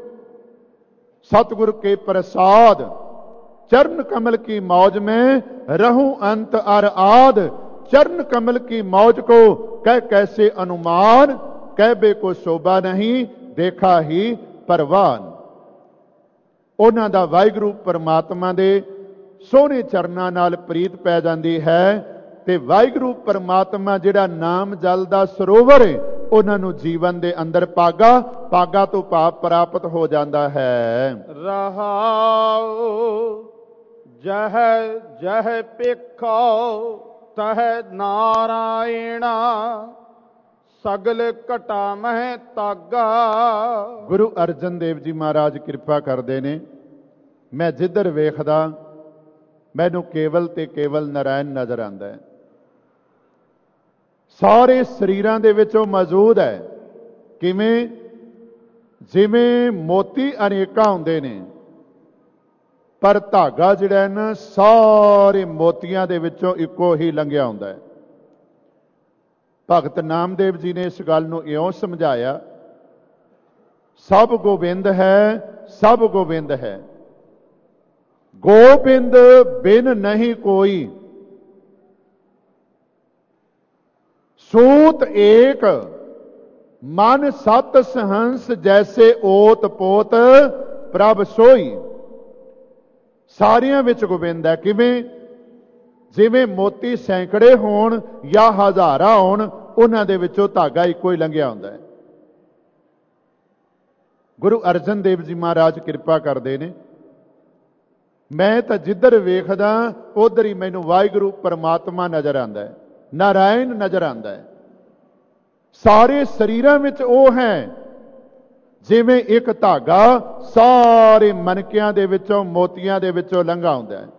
सतगुर के प्रसाद, चरण कमल की मौज में रहूं अंत अर आद। चरण कमल की मौज को कह कैसे अनुमान, कहबे को शोभा नहीं देखा ही परवान। उन्हां दा वाहिगुरू परमात्मा दे सोहणे चरनां नाल प्रीत पै जांदी है, ते वाहिगुरू परमात्मा जिहड़ा नाम जल दा सरोवर है, ਉਹਨਾਂ ਨੂੰ ਜੀਵਨ ਦੇ ਅੰਦਰ ਪਾਗਾ, ਪਾਗਾ ਤੋਂ ਭਾਵ ਪ੍ਰਾਪਤ ਹੋ ਜਾਂਦਾ ਹੈ। ਰਹਾਉ ਜਹ ਜਹ ਪੇਖੋ ਤਹ ਨਾਰਾਇਣਾ, ਸਗਲ ਘਟਾ ਮਹਿ ਤਾਗਾ। ਗੁਰੂ ਅਰਜਨ ਦੇਵ ਜੀ ਮਹਾਰਾਜ ਕਿਰਪਾ ਕਰਦੇ ਨੇ, ਮੈਂ ਜਿੱਧਰ ਵੇਖਦਾ ਮੈਨੂੰ ਕੇਵਲ ਤੇ ਕੇਵਲ ਨਾਰਾਇਣ ਨਜ਼ਰ ਆਉਂਦਾ ਹੈ। ਸਾਰੇ ਸਰੀਰਾਂ ਦੇ ਵਿੱਚ ਉਹ ਮੌਜੂਦ ਹੈ। ਕਿਵੇਂ? ਜਿਵੇਂ ਮੋਤੀ ਅਨੇਕਾਂ ਹੁੰਦੇ ਨੇ, ਪਰ ਧਾਗਾ ਜਿਹੜਾ ਹੈ ਨਾ ਸਾਰੇ ਮੋਤੀਆਂ ਦੇ ਵਿੱਚੋਂ ਇੱਕੋ ਹੀ ਲੰਘਿਆ ਹੁੰਦਾ ਹੈ। ਭਗਤ ਨਾਮਦੇਵ ਜੀ ਨੇ ਇਸ ਗੱਲ ਨੂੰ ਇਉਂ ਸਮਝਾਇਆ, ਸਭ ਗੋਬਿੰਦ ਹੈ, ਸਭ ਗੋਬਿੰਦ ਹੈ, ਗੋਬਿੰਦ ਬਿਨ ਨਹੀਂ ਕੋਈ। सूत एक मन सत सहंस, जैसे ओत पोत प्रभ सोई। ਸਾਰਿਆਂ ਵਿੱਚ ਗੋਬਿੰਦ ਹੈ। ਕਿਵੇਂ? ਜਿਵੇਂ ਮੋਤੀ ਸੈਂਕੜੇ ਹੋਣ ਜਾਂ ਹਜ਼ਾਰਾਂ ਹੋਣ, ਉਹਨਾਂ ਦੇ ਵਿੱਚੋਂ ਧਾਗਾ ਇੱਕੋ ਹੀ ਲੰਘਿਆ ਹੁੰਦਾ ਹੈ। ਗੁਰੂ ਅਰਜਨ ਦੇਵ ਜੀ ਮਹਾਰਾਜ ਕਿਰਪਾ ਕਰਦੇ ਨੇ, ਮੈਂ ਤਾਂ ਜਿੱਧਰ ਵੇਖਦਾ ਉਧਰ ਹੀ ਮੈਨੂੰ ਵਾਹਿਗੁਰੂ ਪਰਮਾਤਮਾ ਨਜ਼ਰ ਆਉਂਦਾ ਹੈ, ਨਾਰਾਇਣ ਨਜ਼ਰ ਆਉਂਦਾ ਹੈ। ਸਾਰੇ ਸਰੀਰਾਂ ਵਿੱਚ ਉਹ ਹੈ ਜਿਵੇਂ ਇੱਕ ਧਾਗਾ ਸਾਰੇ ਮਨਕਿਆਂ ਦੇ ਵਿੱਚੋਂ, ਮੋਤੀਆਂ ਦੇ ਵਿੱਚੋਂ ਲੰਘਾ ਆਉਂਦਾ ਹੈ।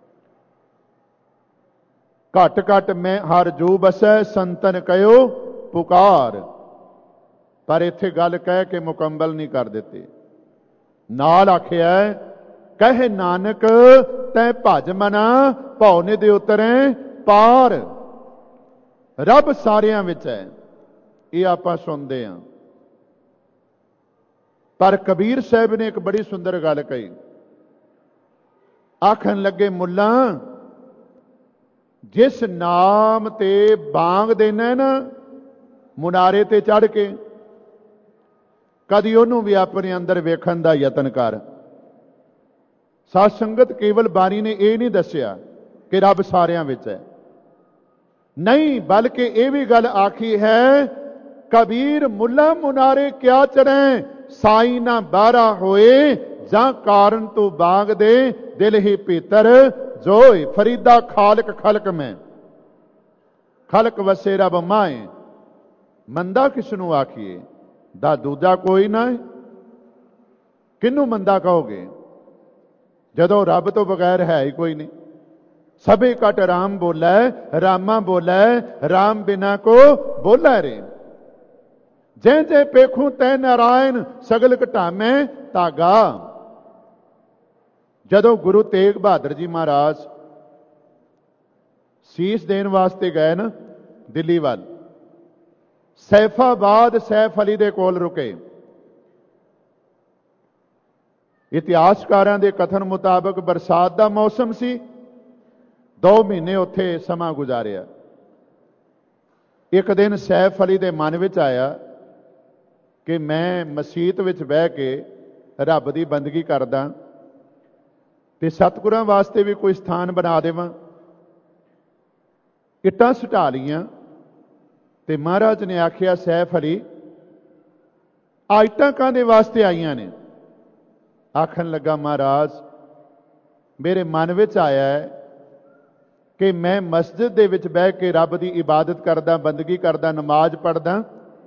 ਘਟ ਘਟ ਮੈਂ ਹਰ ਜੂ ਬਸੈ ਸੰਤਨ ਕਹਿਓ ਪੁਕਾਰ। ਪਰ ਇੱਥੇ ਗੱਲ ਕਹਿ ਕੇ ਮੁਕੰਮਲ ਨਹੀਂ ਕਰ ਦਿੱਤੀ। ਨਾਲ ਆਖਿਆ ਕਹੇ ਨਾਨਕ ਤੈ ਭਜ ਮਨਾ ਭਉ ਨਿਧ ਉਤਰੈ ਪਾਰ। ਰੱਬ ਸਾਰਿਆਂ ਵਿੱਚ ਹੈ, ਇਹ ਆਪਾਂ ਸੁਣਦੇ ਹਾਂ। ਪਰ ਕਬੀਰ ਸਾਹਿਬ ਨੇ ਇੱਕ ਬੜੀ ਸੁੰਦਰ ਗੱਲ ਕਹੀ। ਆਖਣ ਲੱਗੇ ਮੁੱਲਾ ਜਿਸ ਨਾਮ ਤੇ ਬਾਂਗ ਦੇਣਾ ਨਾ ਮੁਨਾਰੇ ਤੇ ਚੜ੍ਹ ਕੇ, ਕਦੀ ਉਹਨੂੰ ਵੀ ਆਪਣੇ ਅੰਦਰ ਵੇਖਣ ਦਾ ਯਤਨ ਕਰ। ਸਾਧ ਸੰਗਤ ਕੇਵਲ ਬਾਣੀ ਨੇ ਇਹ ਨਹੀਂ ਦੱਸਿਆ ਕਿ ਰੱਬ ਸਾਰਿਆਂ ਵਿੱਚ ਹੈ, ਨਹੀਂ, ਬਲਕਿ ਇਹ ਵੀ ਗੱਲ ਆਖੀ ਹੈ ਕਬੀਰ ਮੁੱਲਾ ਮੁਨਾਰੇ ਕਿਆ ਚੜ੍ਹੈ ਸਾਈ ਨਾ ਬਾਹਰਾ ਹੋਏ ਜਾਂ ਕਾਰਨ ਤੂੰ ਬਾਗ ਦੇ ਦਿਲ ਹੀ ਭੀਤਰ ਜੋਏ। ਫਰੀਦਾ ਖਾਲਕ ਖਲਕ ਮੈਂ ਖਲਕ ਵਸੇ ਰੱਬ ਮਾਏ। ਮੰਦਾ ਕਿਸ ਨੂੰ ਆਖੀਏ, ਦਾ ਦੂਜਾ ਕੋਈ ਨਾ ਹੈ। ਕਿਹਨੂੰ ਮੰਦਾ ਕਹੋਗੇ ਜਦੋਂ ਰੱਬ ਤੋਂ ਬਗੈਰ ਹੈ ਹੀ ਕੋਈ ਨਹੀਂ। ਸਭੇ ਕਟ ਰਾਮ ਬੋਲੇ ਰਾਮਾ ਬੋਲੇ ਰਾਮ ਬਿਨਾ ਕੋ ਬੋਲੇ ਰੇ। ਜੇ ਜੇ ਪੇਖੂ ਤੈ ਨਾਰਾਇਣ ਸਗਲ ਘਟਾਮੈ ਧਾਗਾ। ਜਦੋਂ ਗੁਰੂ ਤੇਗ ਬਹਾਦਰ ਜੀ ਮਹਾਰਾਜ ਸੀਸ ਦੇਣ ਵਾਸਤੇ ਗਏ ਨਾ ਦਿੱਲੀ ਵੱਲ, ਸੈਫਾਬਾਦ ਸੈਫ ਅਲੀ ਦੇ ਕੋਲ ਰੁਕੇ। ਇਤਿਹਾਸਕਾਰਾਂ ਦੇ ਕਥਨ ਮੁਤਾਬਕ ਬਰਸਾਤ ਦਾ ਮੌਸਮ ਸੀ, 2 ਮਹੀਨੇ ਉੱਥੇ ਸਮਾਂ ਗੁਜ਼ਾਰਿਆ। ਇੱਕ ਦਿਨ ਸੈਫ ਅਲੀ ਦੇ ਮਨ ਵਿੱਚ ਆਇਆ ਕਿ ਮੈਂ ਮਸੀਤ ਵਿੱਚ ਬਹਿ ਕੇ ਰੱਬ ਦੀ ਬੰਦਗੀ ਕਰਦਾ ਤੇ ਸਤਿਗੁਰਾਂ ਵਾਸਤੇ ਵੀ ਕੋਈ ਸਥਾਨ ਬਣਾ ਦੇਵਾਂ। ਇੱਟਾਂ ਸੁਟਾ ਲਈਆਂ ਤੇ ਮਹਾਰਾਜ ਨੇ ਆਖਿਆ ਸੈਫ ਅਲੀ ਆ ਇੱਟਾਂ ਕਾਹਦੇ ਵਾਸਤੇ ਆਈਆਂ ਨੇ? ਆਖਣ ਲੱਗਾ ਮਹਾਰਾਜ ਮੇਰੇ ਮਨ ਵਿੱਚ ਆਇਆ ਹੈ ਕਿ ਮੈਂ ਮਸਜਿਦ ਦੇ ਵਿੱਚ ਬਹਿ ਕੇ ਰੱਬ ਦੀ ਇਬਾਦਤ ਕਰਦਾ, ਬੰਦਗੀ ਕਰਦਾ, ਨਮਾਜ਼ ਪੜ੍ਹਦਾ,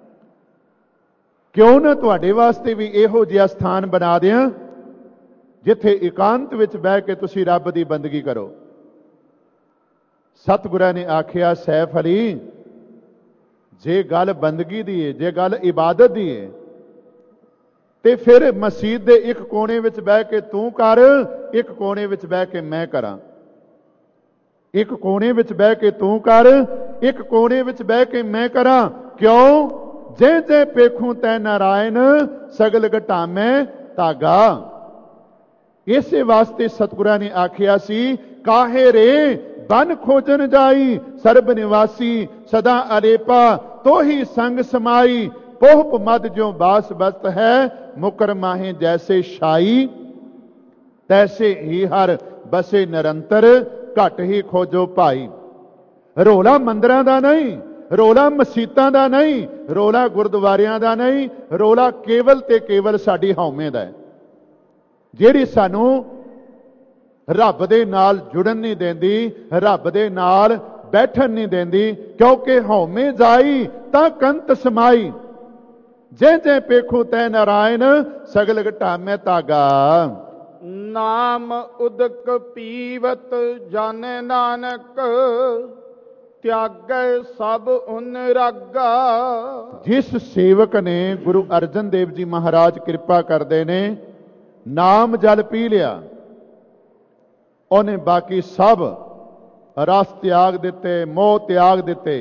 ਕਿਉਂ ਨਾ ਤੁਹਾਡੇ ਵਾਸਤੇ ਵੀ ਇਹੋ ਜਿਹਾ ਸਥਾਨ ਬਣਾ ਦਿਆਂ ਜਿੱਥੇ ਇਕਾਂਤ ਵਿੱਚ ਬਹਿ ਕੇ ਤੁਸੀਂ ਰੱਬ ਦੀ ਬੰਦਗੀ ਕਰੋ। ਸਤਿਗੁਰਾਂ ਨੇ ਆਖਿਆ ਸੈਫ ਅਲੀ ਜੇ ਗੱਲ ਬੰਦਗੀ ਦੀ ਹੈ, ਜੇ ਗੱਲ ਇਬਾਦਤ ਦੀ ਹੈ ਤੇ ਫਿਰ ਮਸਜਿਦ ਦੇ ਇੱਕ ਕੋਨੇ ਵਿੱਚ ਬਹਿ ਕੇ ਤੂੰ ਕਰ, ਇੱਕ ਕੋਨੇ ਵਿੱਚ ਬਹਿ ਕੇ ਮੈਂ ਕਰਾਂ। ਇੱਕ ਕੋਨੇ ਵਿੱਚ ਬਹਿ ਕੇ ਤੂੰ ਕਰ, ਇੱਕ ਕੋਨੇ ਵਿੱਚ ਬਹਿ ਕੇ ਮੈਂ ਕਰਾਂ। ਕਿਉਂ? ਜੇ ਜੇ ਪੇਖੂ ਤੈ ਨਾਰਾਇਣ ਸਗਲ ਘਟਾਮੈ ਧਾਗਾ। ਇਸੇ ਵਾਸਤੇ ਸਤਿਗੁਰਾਂ ਨੇ ਆਖਿਆ ਸੀ ਕਾਹੇ ਰੇ ਬਨ ਖੋਜਨ ਜਾਈ ਸਰਬ ਨਿਵਾਸੀ ਸਦਾ ਅਰੇਪਾ ਤੋਹੀ ਸੰਗ ਸਮਾਈ। ਪੋਹਪ ਮਦ ਜੋ ਬਾਸ ਬਸਤ ਹੈ ਮੁਕਰ ਮਾਹੇ ਜੈਸੇ ਸ਼ਾਈ। ਤੈਸੇ ਹੀ ਹਰ ਬਸੇ ਨਿਰੰਤਰ ਘਟ ਹੀ ਖੋਜੋ ਭਾਈ। ਰੋਲਾ ਮੰਦਰਾਂ ਦਾ ਨਹੀਂ, ਰੋਲਾ ਮਸੀਤਾਂ ਦਾ ਨਹੀਂ, ਰੋਲਾ ਗੁਰਦੁਆਰਿਆਂ ਦਾ ਨਹੀਂ, ਰੋਲਾ ਕੇਵਲ ਤੇ ਕੇਵਲ ਸਾਡੀ ਹਉਮੈ ਦਾ ਹੈ, ਜਿਹੜੀ ਸਾਨੂੰ ਰੱਬ ਦੇ ਨਾਲ ਜੁੜਨ ਨਹੀਂ ਦਿੰਦੀ, ਰੱਬ ਦੇ ਨਾਲ ਬੈਠਣ ਨਹੀਂ ਦਿੰਦੀ। ਕਿਉਂਕਿ ਹਉਮੈ ਜਾਈ ਤਾਂ ਕੰਤ ਸਮਾਈ। ਜੇ ਜੇ ਪੇਖੂ ਤੈ ਨਾਰਾਇਣ ਸਗਲ ਘਟਾਮੈ ਧਾਗਾ। ਨਾਮ ਉਦਕ ਪੀਵਤ ਜਾਣੈ ਨਾਨਕ ਤਿਆਗੈ ਸਭ ਉਨ ਰਾਗਾ। ਜਿਸ ਸੇਵਕ ਨੇ ਗੁਰੂ ਅਰਜਨ ਦੇਵ ਜੀ ਮਹਾਰਾਜ ਕਿਰਪਾ ਕਰਦੇ ਨੇ ਨਾਮ ਜਲ ਪੀ ਲਿਆ, ਉਹਨੇ ਬਾਕੀ ਸਭ ਰਸ ਤਿਆਗ ਦਿੱਤੇ, ਮੋਹ ਤਿਆਗ ਦਿੱਤੇ।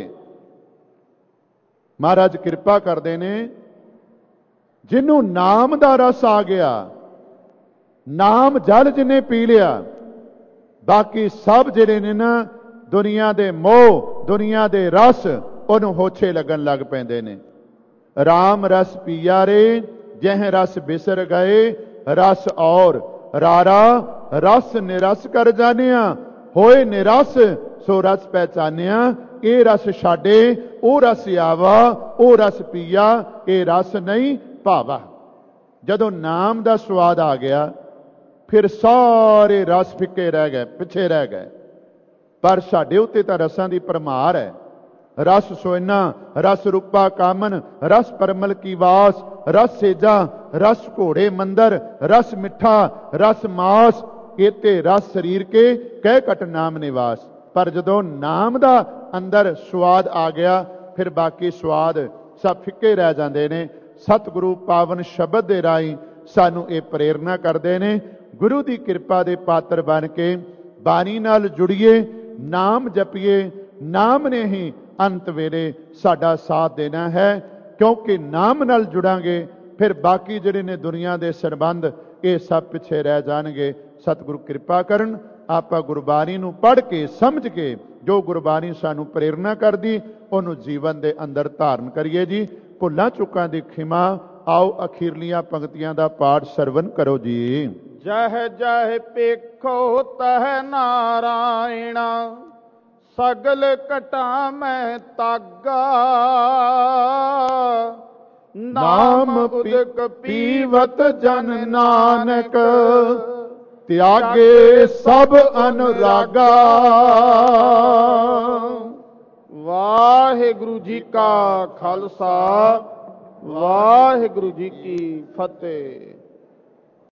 ਮਹਾਰਾਜ ਕਿਰਪਾ ਕਰਦੇ ਨੇ ਜਿਹਨੂੰ ਨਾਮ ਦਾ ਰਸ ਆ ਗਿਆ, ਨਾਮ ਜਲ ਜਿਹਨੇ ਪੀ ਲਿਆ, ਬਾਕੀ ਸਭ ਜਿਹੜੇ ਨੇ ਨਾ ਦੁਨੀਆ ਦੇ ਮੋਹ, ਦੁਨੀਆ ਦੇ ਰਸ ਉਹਨੂੰ ਹੋਛੇ ਲੱਗਣ ਲੱਗ ਪੈਂਦੇ ਨੇ। ਰਾਮ ਰਸ ਪੀਆ ਰੇ ਜਹ ਰਸ ਬਿਸਰ ਗਏ ਰਸ ਔਰ ਰਾਰਾ ਰਸ ਨਿਰਸ ਕਰ ਜਾਣਿਆ। ਹੋਏ ਨਿਰਸ ਸੋ ਰਸ ਪਹਿਚਾਨਿਆ। ਇਹ ਰਸ ਛਾਡੇ ਉਹ ਰਸ ਆਵਾ, ਉਹ ਰਸ ਪੀਆ ਇਹ ਰਸ ਨਹੀਂ ਭਾਵਾ। ਜਦੋਂ ਨਾਮ ਦਾ ਸਵਾਦ ਆ ਗਿਆ ਫਿਰ ਸਾਰੇ ਰਸ ਫਿੱਕੇ ਰਹਿ ਗਏ, ਪਿੱਛੇ ਰਹਿ ਗਏ। ਪਰ ਸਾਡੇ ਉੱਤੇ ਤਾਂ ਰਸਾਂ ਦੀ ਭਰਮਾਰ ਹੈ। ਰਸ ਸੋਇਨਾ, ਰਸ ਰੂਪਾ ਕਾਮਨ, ਰਸ ਪਰਮਲ ਕੀ ਵਾਸ, ਰਸ ਸੇਜਾ, ਰਸ ਘੋੜੇ ਮੰਦਰ, ਰਸ ਮਿੱਠਾ, ਰਸ ਮਾਸ, ਕੇਤੇ ਰਸ ਸਰੀਰ ਕੇ ਕਹਿ ਘਟ ਨਾਮ ਨਿਵਾਸ। ਪਰ ਜਦੋਂ ਨਾਮ ਦਾ ਅੰਦਰ ਸਵਾਦ ਆ ਗਿਆ, ਫਿਰ ਬਾਕੀ ਸਵਾਦ ਸਭ ਫਿੱਕੇ ਰਹਿ ਜਾਂਦੇ ਨੇ। ਸਤਿਗੁਰੂ ਪਾਵਨ ਸ਼ਬਦ ਦੇ ਰਾਹੀਂ ਸਾਨੂੰ ਇਹ ਪ੍ਰੇਰਨਾ ਕਰਦੇ ਨੇ, ਗੁਰੂ ਦੀ ਕਿਰਪਾ ਦੇ ਪਾਤਰ ਬਣ ਕੇ ਬਾਣੀ ਨਾਲ ਜੁੜੀਏ, ਨਾਮ ਜਪੀਏ। ਨਾਮ ਨੇ ਹੀ ਅੰਤ ਵੇਲੇ ਸਾਡਾ ਸਾਥ ਦੇਣਾ ਹੈ, ਕਿਉਂਕਿ ਨਾਮ ਨਾਲ ਜੁੜਾਂਗੇ ਫਿਰ ਬਾਕੀ ਜਿਹੜੇ ਨੇ ਦੁਨੀਆ ਦੇ ਸੰਬੰਧ ਇਹ ਸਭ ਪਿੱਛੇ ਰਹਿ ਜਾਣਗੇ। ਸਤਿਗੁਰੂ ਕਿਰਪਾ ਕਰਨ, ਆਪਾਂ ਗੁਰਬਾਣੀ ਨੂੰ ਪੜ੍ਹ ਕੇ ਸਮਝ ਕੇ ਜੋ ਗੁਰਬਾਣੀ ਸਾਨੂੰ ਪ੍ਰੇਰਨਾ ਕਰਦੀ ਉਹਨੂੰ ਜੀਵਨ ਦੇ ਅੰਦਰ ਧਾਰਨ ਕਰੀਏ ਜੀ। ਭੁੱਲਾਂ ਚੁੱਕਾਂ ਦੀ ਖਿਮਾ। ਆਓ ਅਖੀਰਲੀਆਂ ਪੰਕਤੀਆਂ ਦਾ ਪਾਠ ਸਰਵਨ ਕਰੋ ਜੀ। ਜਹ ਜਹ ਪੇਖੋ ਤਹ ਨਾਰਾਇਣ, ਸਗਲ ਘਟਾ ਮੈਂ ਤਾਗਾ। ਨਾਮ ਉਦਕ ਪੀਵਤ ਜਨ ਨਾਨਕ, ਤਿਆਗੇ ਸਭ ਅਨੁਰਾਗਾ। ਵਾਹਿਗੁਰੂ ਜੀ ਕਾ ਖਾਲਸਾ, ਵਾਹਿਗੁਰੂ ਜੀ ਕੀ ਫਤਿਹ।